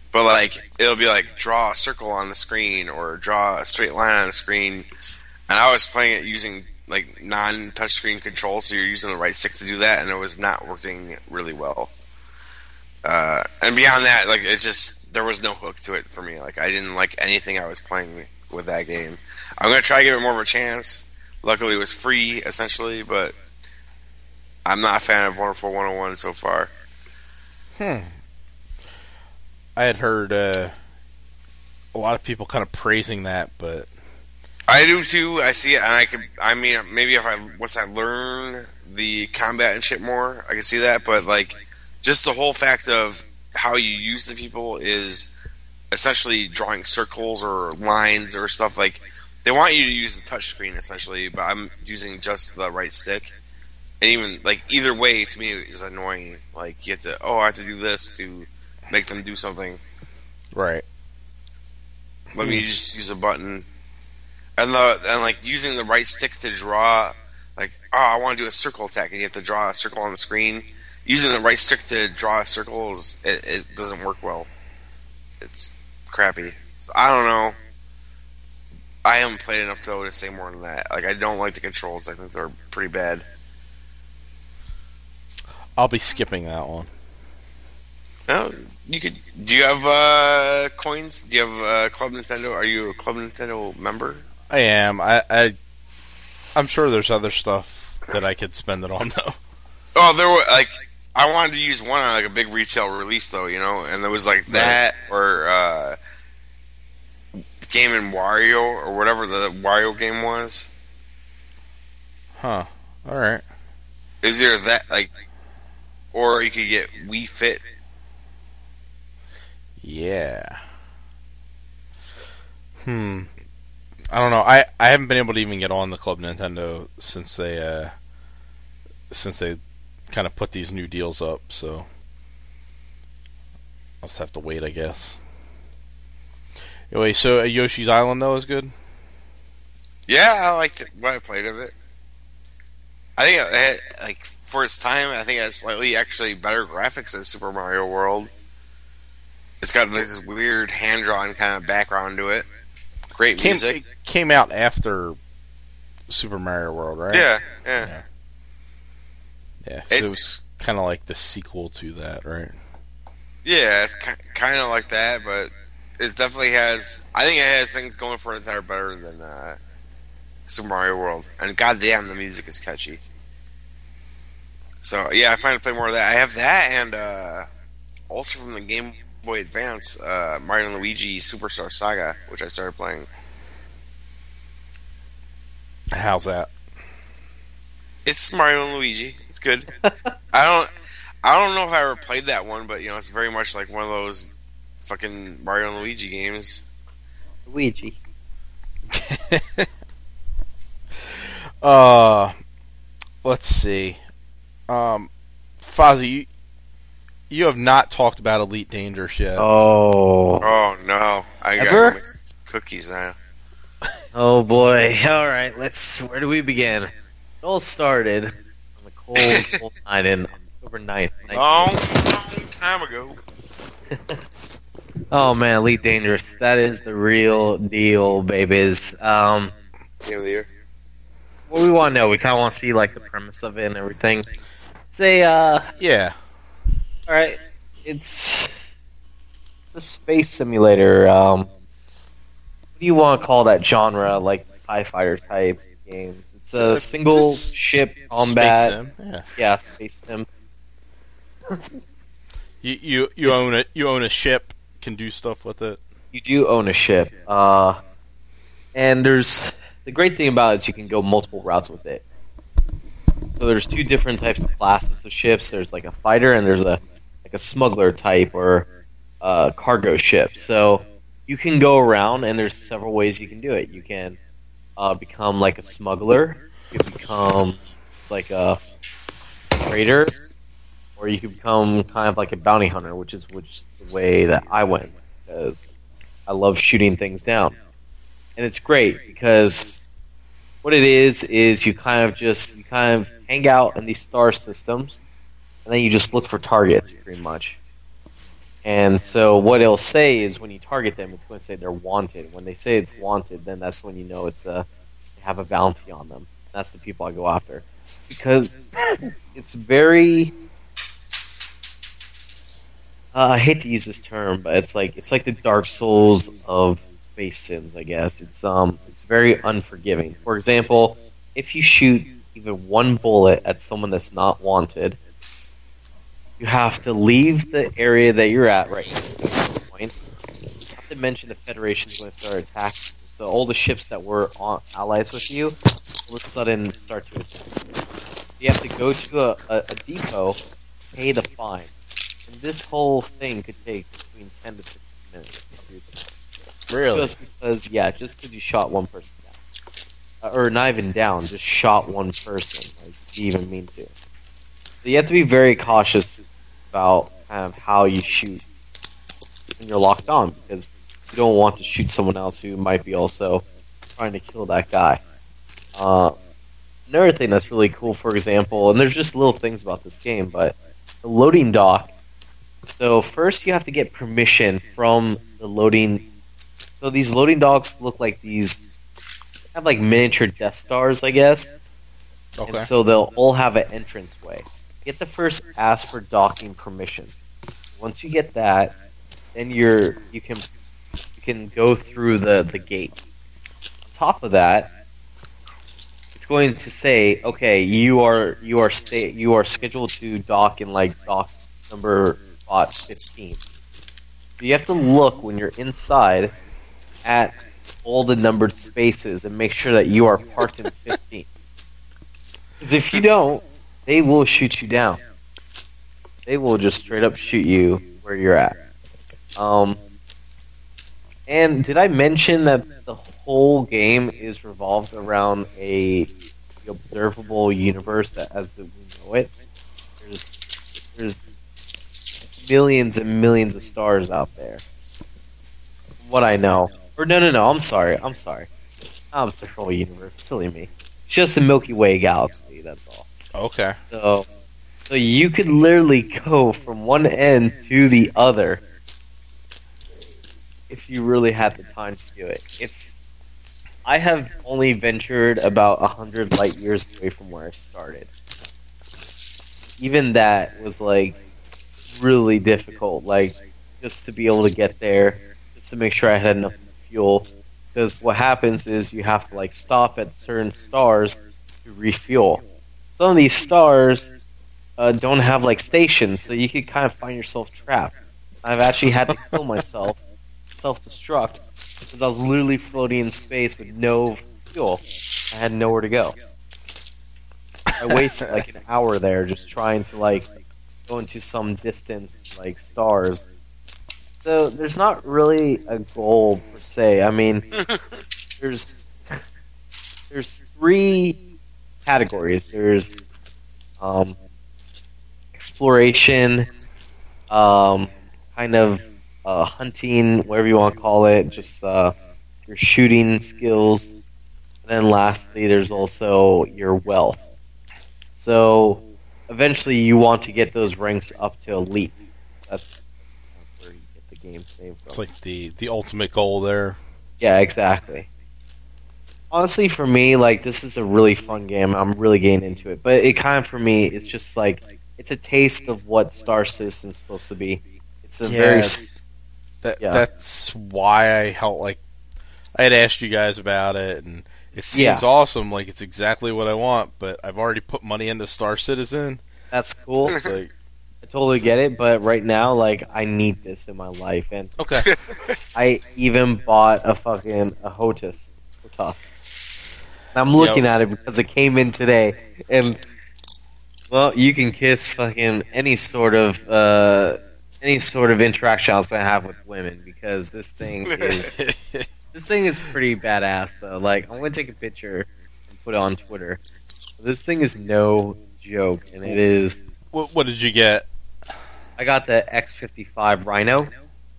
but like it'll be like draw a circle on the screen or draw a straight line on the screen, and I was playing it using like non-touchscreen controls, so you're using the right stick to do that, and it was not working really well. Uh, and beyond that, like it just there was no hook to it for me. Like I didn't like anything I was playing with that game. I'm gonna try to give it more of a chance. Luckily, it was free essentially, but I'm not a fan of Wonderful one oh one so far. Hmm. I had heard uh, a lot of people kind of praising that, but I do too. I see it, and I could. I mean, maybe if I once I learn the combat and shit more, I can see that. But like, just the whole fact of how you use the people is essentially drawing circles or lines or stuff. Like they want you to use the touch screen essentially, but I'm using just the right stick. And even like either way to me is annoying. Like you have to. Oh, I have to do this to make them do something. right. Let me just use a button. And the and like using the right stick to draw, like oh, I want to do a circle attack, and you have to draw a circle on the screen. Using the right stick to draw a circle is it, it doesn't work well. It's crappy. So I don't know. I haven't played enough though to say more than that. Like I don't like the controls. I think they're pretty bad. I'll be skipping that one. No, you could. Do you have uh, coins? Do you have uh, Club Nintendo? Are you a Club Nintendo member? I am. I, I, I'm sure there's other stuff that I could spend it on though. Oh, there were like I wanted to use one on like a big retail release though, you know, and there was like that or uh, Game and Wario or whatever the Wario game was. Huh. All right. Is there that like, or you could get Wii Fit? Yeah. Hmm. I don't know. I, I haven't been able to even get on the Club Nintendo since they uh since they kind of put these new deals up. So I'll just have to wait, I guess. Anyway, so uh, Yoshi's Island though is good. Yeah, I liked it, what I played of it. I think it had, like for its time, I think it has slightly actually better graphics than Super Mario World. It's got this weird hand drawn kind of background to it. Great Came, music. it came out after Super Mario World, right? Yeah, yeah. Yeah. Yeah, so It's- it was kind of like the sequel to that, right? Yeah, it's kind of like that, but it definitely has. I think it has things going for it that are better than uh, Super Mario World. And goddamn, the music is catchy. So yeah, I plan to play more of that. I have that, and uh, also from the Game Boy Advance, uh, Mario and Luigi Superstar Saga, which I started playing. How's that? It's Mario and Luigi. It's good. I don't. I don't know if I ever played that one, but you know, it's very much like one of those fucking Mario and Luigi games. Luigi. uh, let's see. Um, Fozzie, you, you have not talked about Elite Dangerous yet. Oh. Oh no! I got Ever? my cookies now. Oh boy. All right. Let's. Where do we begin? It all started on the cold, cold night in October ninth. Long, long time ago. Oh man, Elite Dangerous. That is the real deal, babies. Um, Game of the year. what we want to know, we kind of want to see like the premise of it and everything. Say, uh, Yeah. all right, it's it's a space simulator. Um, what do you want to call that genre? Like TIE Fighter type games. It's a It's a- single it's a ship Space combat. Sim, yeah. Yeah, space sim. You you you own it. You own a ship. Can do stuff with it. You do own a ship, uh, and there's the great thing about it is you can go multiple routes with it. So there's two different types of classes of ships. There's like a fighter and there's a like a smuggler type or uh, cargo ship. So you can go around and there's several ways you can do it. You can uh, become like a smuggler. You can become like a trader, or you can become kind of like a bounty hunter, which is which is the way that I went because I love shooting things down, and it's great because what it is is you kind of just you kind of hang out in these star systems, and then you just look for targets pretty much. And so what it'll say is when you target them, it's going to say they're wanted. When they say it's wanted, then that's when you know it's a they have a bounty on them. That's the people I go after because it's very. Uh, I hate to use this term, but it's like it's like the Dark Souls of space sims, I guess. It's um it's very unforgiving. For example, if you shoot even one bullet at someone that's not wanted, you have to leave the area that you're at right now. Point. Not to mention the Federation is going to start attacking. So all the ships that were on allies with you, all of a sudden start to attack. You have to go to a, a, a depot, pay the fine. And this whole thing could take between ten to fifteen minutes. Really? Just because, yeah, just because you shot one person down. Uh, or not even down, just shot one person. Like, you even mean to. So you have to be very cautious about kind of how you shoot when you're locked on, because you don't want to shoot someone else who might be also trying to kill that guy. Uh, another thing that's really cool, for example, and there's just little things about this game, but the loading dock. So first you have to get permission from the loading. So these loading docks look like these have like miniature Death Stars, I guess. Okay. And so they'll all have an entrance way. You have to first ask for docking permission. Once you get that, then you're you can you can go through the, the gate. On top of that, it's going to say, okay, you are you are sta- you are scheduled to dock in like dock number spot fifteen. So you have to look when you're inside at all the numbered spaces and make sure that you are parked in fifteen. Because if you don't, they will shoot you down. They will just straight up shoot you where you're at. Um, and did I mention that the whole game is revolved around a observable universe that as we know it? There's, there's millions and millions of stars out there. What I know. Or no, no, no, I'm sorry. I'm sorry. Not observable universe. Silly me. It's just the Milky Way galaxy, that's all. Okay. So, so you could literally go from one end to the other if you really had the time to do it. It's. I have only ventured about a hundred light years away from where I started. Even that was like really difficult, like just to be able to get there, just to make sure I had enough fuel. Because what happens is you have to like stop at certain stars to refuel. Some of these stars uh, don't have like stations, so you could kind of find yourself trapped. I've actually had to kill myself, self-destruct, because I was literally floating in space with no fuel. I had nowhere to go. I wasted like an hour there just trying to like go into some distance, like stars. So there's not really a goal per se. I mean, there's there's three categories. There's um, exploration, um, kind of uh, hunting, whatever you want to call it, just uh, your shooting skills. And then lastly, there's also your wealth. So eventually you want to get those ranks up to elite. That's where you get the game's name from. It's like the, the ultimate goal there. Yeah, exactly. Honestly, for me, like, this is a really fun game. I'm really getting into it. But it kind of, for me, it's just like, it's a taste of what Star Citizen's supposed to be. It's a Yes. very... That Yeah. That's why I felt like I had asked you guys about it, and it seems Yeah. awesome. Like it's exactly what I want, but I've already put money into Star Citizen. That's cool. It's like, I totally get it, but right now, like, I need this in my life. And okay, I even bought a fucking a HOTAS. HOTAS. And I'm looking Yep. at it because it came in today, and well, you can kiss fucking any sort of uh, any sort of interaction I was going to have with women, because this thing is this thing is pretty badass though. Like, I'm going to take a picture and put it on Twitter. This thing is no joke, and it is. what, what did you get? I got the X fifty-five Rhino.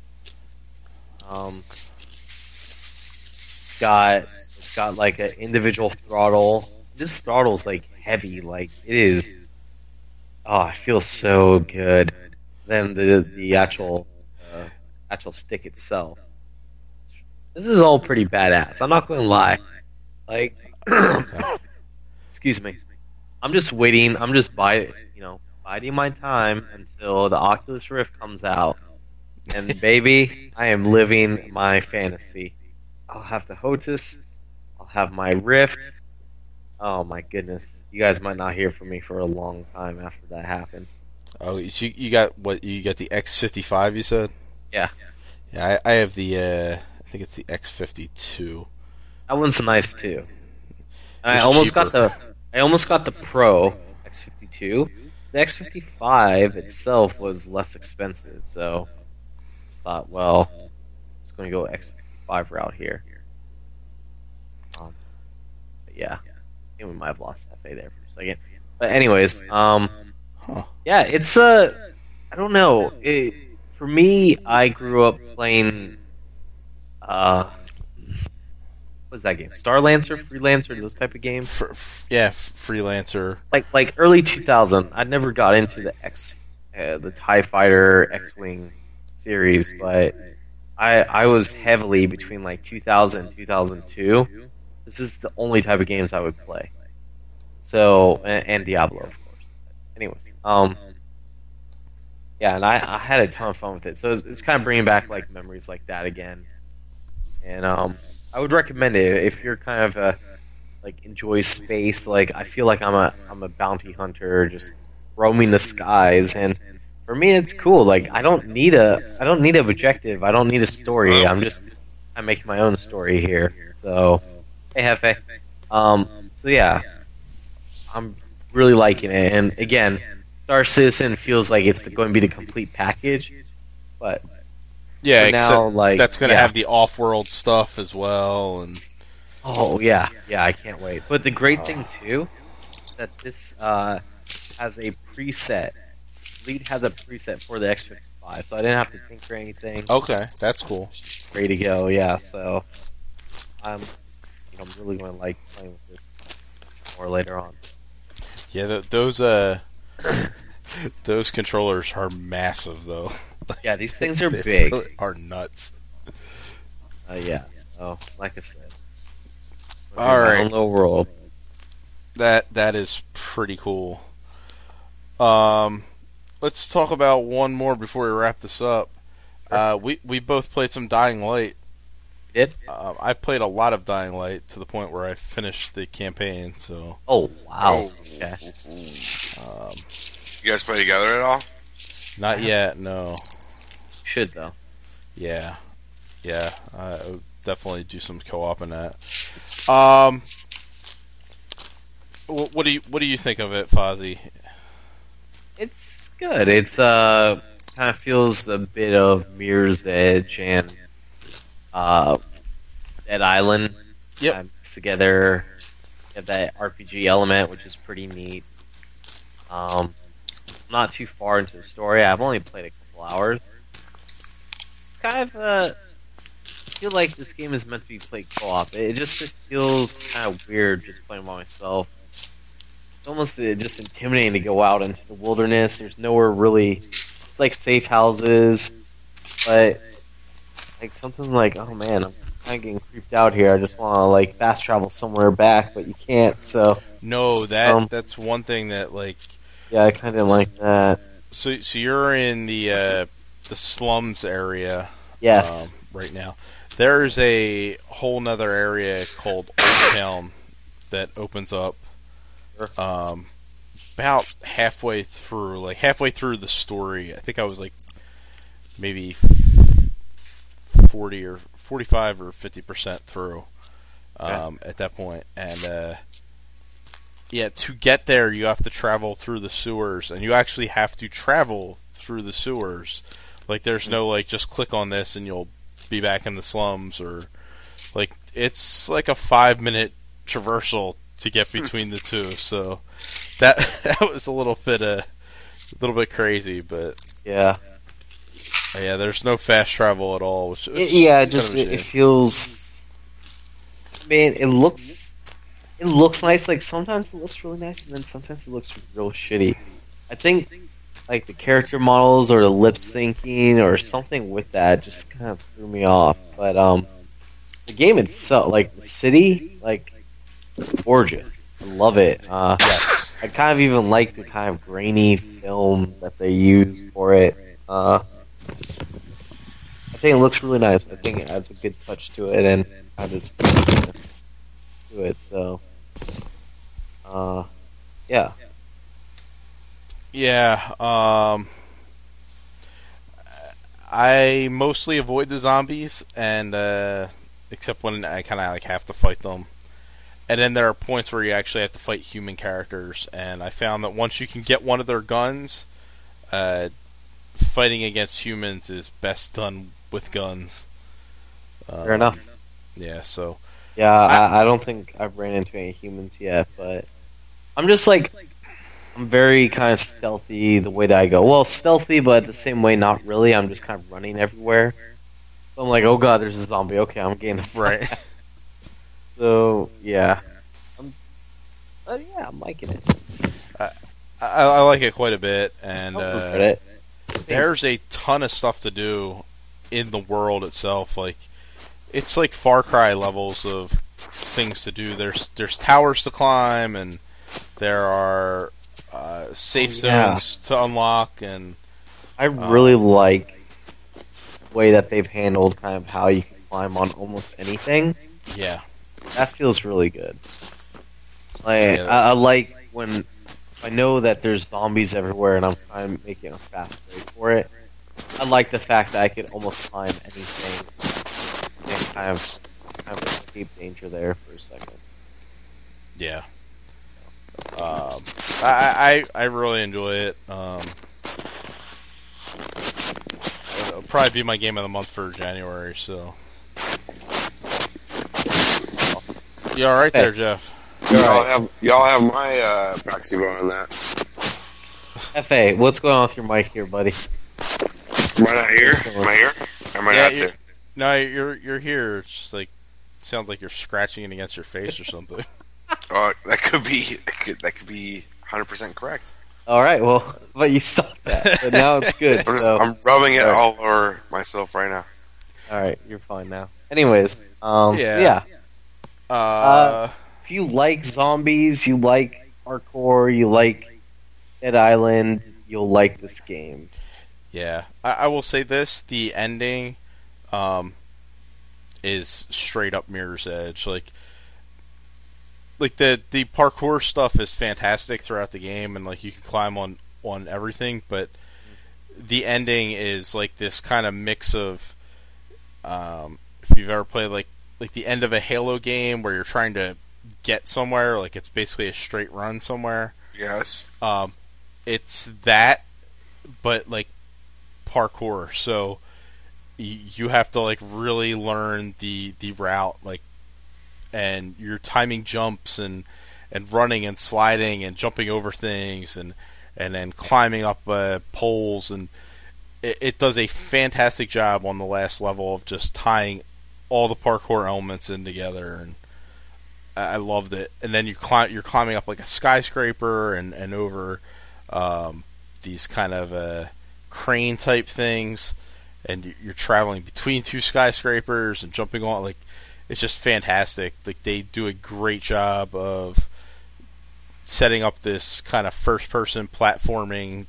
Um, got it's got like an individual throttle. This throttle's like heavy, like it is. Oh, it feels so good. Then the the actual the actual stick itself. This is all pretty badass. I'm not going to lie. Like, excuse me. I'm just waiting. I'm just by, you know, biding my time until the Oculus Rift comes out. And baby, I am living my fantasy. I'll have the HOTAS. I'll have my Rift. Oh my goodness. You guys might not hear from me for a long time after that happens. Oh, you you got what? You got the X fifty-five, you said? Yeah. Yeah, I, I have the, uh, I think it's the X fifty-two. That one's nice too. And I It's almost cheaper. got the I almost got the Pro X fifty-two. The X fifty-five itself was less expensive, so I thought, well, I'm just going to go X fifty-five route here. Um, but yeah, I think we might have lost F A there for a second. But anyways, um, Huh. yeah, it's a. Uh, I don't know. It, for me, I grew up playing. Uh, what was that game? Star Lancer, Freelancer, those type of games. F- f- yeah, f- Freelancer. Like like early two thousand. I never got into the X, uh, the Tie Fighter X-wing series, but I I was heavily between like two thousand and two thousand two. This is the only type of games I would play. So and, and Diablo, of course. Anyways, um, yeah, and I, I had a ton of fun with it. So it's, it's kind of bringing back like memories like that again. And um, I would recommend it if you're kind of a like enjoy space. Like I feel like I'm a I'm a bounty hunter, just roaming the skies, and for me it's cool. Like I don't need a I don't need an objective. I don't need a story. I'm just I'm making my own story here. So hey Hefe. Um, so yeah, I'm really liking it. And again, Star Citizen feels like it's going to be the complete package, but Yeah, for now, except like that's going to yeah. have the off-world stuff as well, and Oh yeah, yeah, I can't wait. But the great thing too, that this uh, has a preset. Lead has a preset for the X fifty-five, so I didn't have to tinker anything. okay, that's cool. Ready to go, yeah. So I'm, you know, I'm really going to like playing with this more later on. Yeah, th- those uh, those controllers are massive, though. Yeah, these things are They big. really are nuts. Uh, yeah. So, like I said, All right. own little world. That that is pretty cool. Um, let's talk about one more before we wrap this up. Uh, we we both played some Dying Light. Did? Um, I played a lot of Dying Light to the point where I finished the campaign. So, Oh wow. Oh. Okay. um, You guys play together at all? not yet. No. Should though. Yeah, yeah. I would definitely do some co-op in that. Um, wh- what do you what do you think of it, Fozzie? It's good. It's uh kind of feels a bit of Mirror's Edge and uh Dead Island. Yep. Kind of mixed together. You have that R P G element, which is pretty neat. Um, I'm not too far into the story. I've only played a couple hours. Kind of uh, I feel like this game is meant to be played co-op. It just it feels kind of weird just playing by myself. It's almost uh, just intimidating to go out into the wilderness. There's nowhere really. It's like safe houses, but like something like, oh man, I'm kind of getting creeped out here. I just want to like fast travel somewhere back, but you can't. So No, that Um, that's one thing that like. yeah, I kind of like that. So so you're in the uh, the slums area. Yes. Um, right now, there's a whole nother area called Old Town that opens up. Um, about halfway through, like halfway through the story. I think I was like maybe forty or forty-five or fifty percent through um, at that point, and uh, yeah, to get there you have to travel through the sewers, and you actually have to travel through the sewers. Like, there's no like just click on this and you'll be back in the slums, or like it's like a five minute traversal to get between the two. So that that was a little bit uh, a little bit crazy, but Yeah. yeah, there's no fast travel at all. Which, which It- yeah, it is kind just of a it, it shame. feels. Man, it looks. It looks nice. Like sometimes it looks really nice, and then sometimes it looks real shitty. I think like the character models or the lip syncing or something with that just kind of threw me off. But um, the game itself, like the city, like gorgeous. I love it. Uh, I kind of even like the kind of grainy film that they use for it. Uh, I think it looks really nice. I think it adds a good touch to it and kind of this to it. So, uh, yeah. Yeah, um, I mostly avoid the zombies, and uh, except when I kind of like have to fight them. And then there are points where you actually have to fight human characters, and I found that once you can get one of their guns, uh, fighting against humans is best done with guns. Fair Um, enough. Yeah, so Yeah, I- I, I don't think I've ran into any humans yet, but I'm just like I'm very kind of stealthy the way that I go. Well, stealthy, but the same way, not really. I'm just kind of running everywhere. So I'm like, oh god, there's a zombie. Okay, I'm getting right. So yeah, I'm, uh, yeah, I'm liking it. I, I like it quite a bit, and I'll uh, regret it. there's a ton of stuff to do in the world itself. Like, it's like Far Cry levels of things to do. There's there's towers to climb, and there are uh, safe Oh, yeah. zones to unlock, and I really like the way that they've handled kind of how you can climb on almost anything. yeah, That feels really good. Like Yeah. I, I like when I know that there's zombies everywhere, and I'm kind of making a fast break for it. I like the fact that I could almost climb anything and kind of kind of escape danger there for a second. yeah. Um, I, I I really enjoy it. Um, it'll probably be my game of the month for January. So, you all right there, Jeff? Y'all have y'all have my uh, proxy vote on that. F A, what's going on with your mic here, buddy? Am I not here? Am I here? Or am I Yeah, not you- there? No, you're you're here. It's just like sounds like you're scratching it against your face or something. Oh, that could be that could, that could be one hundred percent correct. All right, well, but you stopped that, but now it's good. I'm, just, so, I'm rubbing it Alright. all over myself right now. all right, you're fine now. Anyways, um, Yeah. yeah. Uh, If you like zombies, you like parkour, you like Dead Island, you'll like this game. yeah. I, I will say this: the ending, um, is straight up Mirror's Edge. Like, like the the parkour stuff is fantastic throughout the game, and like you can climb on on everything. But the ending is like this kind of mix of, um, if you've ever played like like the end of a Halo game where you're trying to get somewhere, like it's basically a straight run somewhere. Yes. Um, it's that, but like parkour. So y- you have to like really learn the the route, like, and you're timing jumps and and running and sliding and jumping over things and and then climbing up uh, poles, and it, it does a fantastic job on the last level of just tying all the parkour elements in together, and I I loved it. And then you climb, you're climbing up like a skyscraper and and over um, these kind of uh, crane type things, and you- you're traveling between two skyscrapers and jumping on. Like, it's just fantastic. Like, they do a great job of setting up this kind of first person platforming,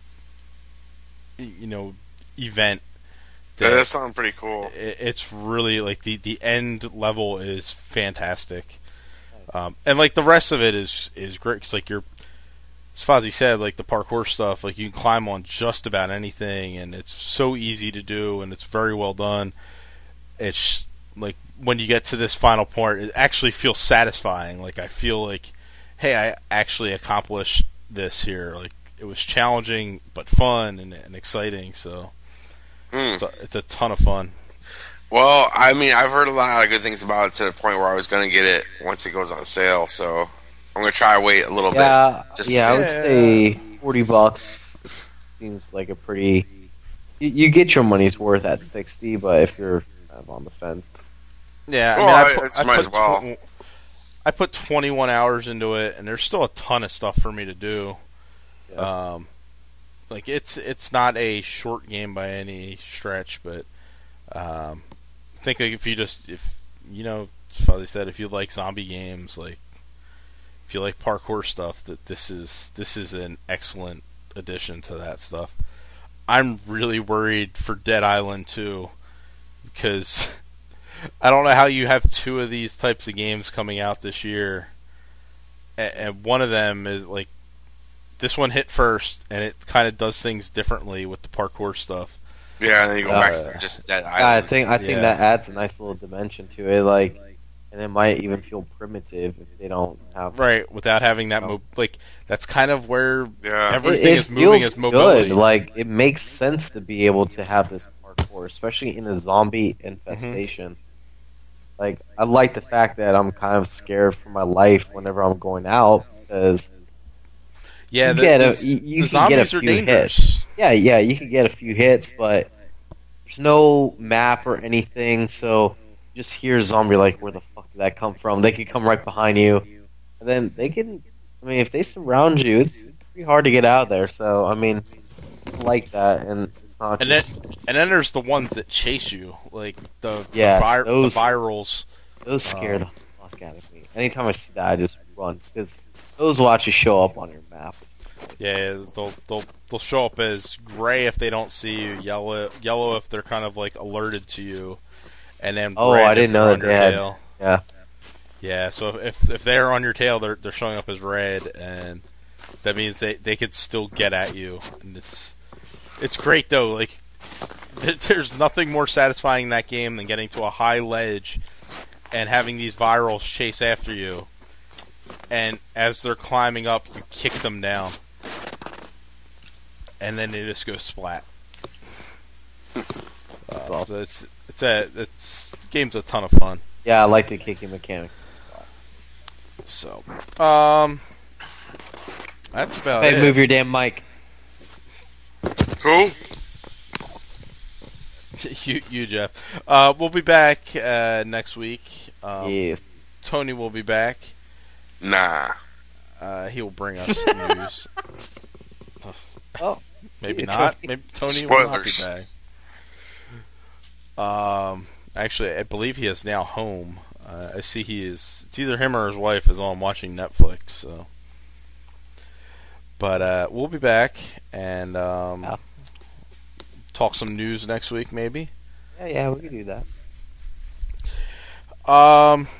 y- you know, event. That that- does sound pretty cool. it- it's really like the the end level is fantastic, um, and like the rest of it is is great. Cause like you're, as Fozzie said, like the parkour stuff, like you can climb on just about anything, and it's so easy to do, and it's very well done. It's like when you get to this final part, it actually feels satisfying. Like, I feel like, hey, I actually accomplished this here. Like, it was challenging but fun and, and exciting. So. Hmm. It's a, it's a ton of fun. Well, I mean, I've heard a lot of good things about it to the point where I was going to get it once it goes on sale. So I'm going to try to wait a little Yeah, bit. Just yeah, I would Yeah. say forty bucks seems like a pretty. You, you get your money's worth at sixty, but if you're kind of on the fence, Yeah, I Well, mean, I I- put, it's I might put as well. tw- I put twenty-one hours into it, and there's still a ton of stuff for me to do. Yeah. Um, like it's it's not a short game by any stretch, but um, I think like if you just if you know, Fuzzy said if you like zombie games, like if you like parkour stuff, that this is this is an excellent addition to that stuff. I'm really worried for Dead Island two because I don't know how you have two of these types of games coming out this year, and one of them is like this one hit first, and it kind of does things differently with the parkour stuff. Yeah, and then you go Uh, back to just Dead Island. Yeah, I think I think Yeah. that adds a nice little dimension to it. Like, and it might even feel primitive if they don't have Right, without having that Oh. mo- like that's kind of where Yeah. everything it, it is moving feels as mobility. good. Like, it makes sense to be able to have this parkour, especially in a zombie infestation. Like, I like the fact that I'm kind of scared for my life whenever I'm going out because yeah, you the, get a- these- you- you the can get a zombies are few dangerous. yeah, yeah, you can get a few hits, but there's no map or anything, so you just hear a zombie like, where the fuck did that come from? They could come right behind you, and then they can. I mean, if they surround you, it's, it's pretty hard to get out of there. So, I mean, I like that, and it's not. And then just, and then there's the ones that chase you, like the Yes, the, vir- those- the virals. those scare um, the fuck out of me. Anytime I see that, I just run because those will actually show up on your map. Yeah, they'll they'll they'll show up as gray if they don't see you, yellow yellow if they're kind of like alerted to you, and then Oh, red I if didn't they're know on that your they had- tail. Yeah. Yeah, so if if they're on your tail, they're they're showing up as red, and that means they they could still get at you, and it's it's great though. Like there's nothing more satisfying in that game than getting to a high ledge and having these virals chase after you, and as they're climbing up, you kick them down, and then they just go splat. Uh, so it's it's a it's the game's a ton of fun. Yeah, I like the kicking mechanic. So, um, that's about Hey, it. move your damn mic. Who? you, you, Jeff. Uh, we'll be back uh, next week. Um, Yeah. Tony will be back. Nah. Uh, he will bring us news. Oh, Maybe see you, not. Tony. Maybe Tony will not be Spoilers. back. Um, actually, I believe he is now home. Uh, I see he is. It's either him or his wife is on watching Netflix. So, but uh, we'll be back and um, Yeah. talk some news next week, maybe. Yeah, yeah, we can do that. Um,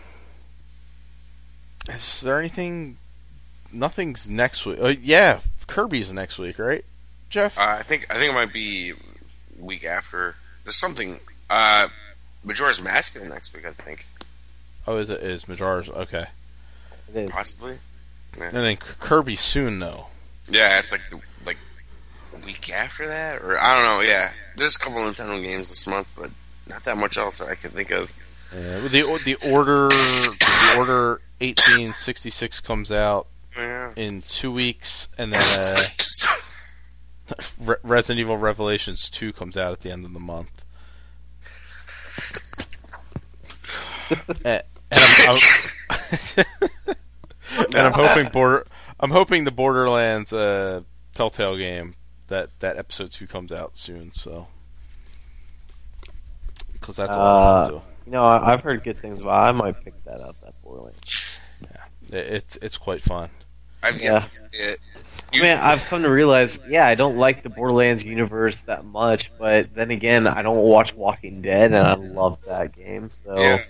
is there anything? Nothing's next week. Uh, yeah, Kirby's next week, right, Jeff? Uh, I think I think it might be week after. There's something. Uh, Majora's Mask is next week, I think. oh, is it is Majora's? Okay, It is. Possibly. and then K- Kirby soon though. Yeah, it's like the like the week after that, or I don't know. Yeah, there's a couple Nintendo games this month, but not that much else that I can think of. Yeah, the the order the order eighteen sixty-six comes out Yeah. in two weeks, and then uh, Re- Resident Evil Revelations two comes out at the end of the month. and, and I'm, I'm and I'm hoping border. I'm hoping the Borderlands uh, Telltale game that that episode two comes out soon. So, because that's a lot of fun Uh, too. You know, I- I've heard good things about it. I might pick that up, that Borderlands. It, it's it's quite fun. I've yet Yeah. to see it. I mean, I've come to realize, yeah, I don't like the Borderlands universe that much, but then again, I don't watch Walking Dead, and I love that game, so... Yeah.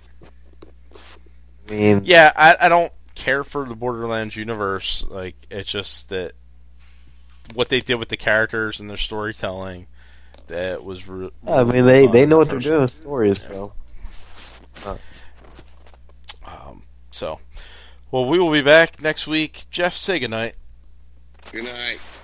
I mean, Yeah, I, I don't care for the Borderlands universe. Like, it's just that what they did with the characters and their storytelling that was. Re- I mean, they, they know what they're First- doing with stories, so... Um, so, well, we will be back next week. Jeff, say goodnight. Good night.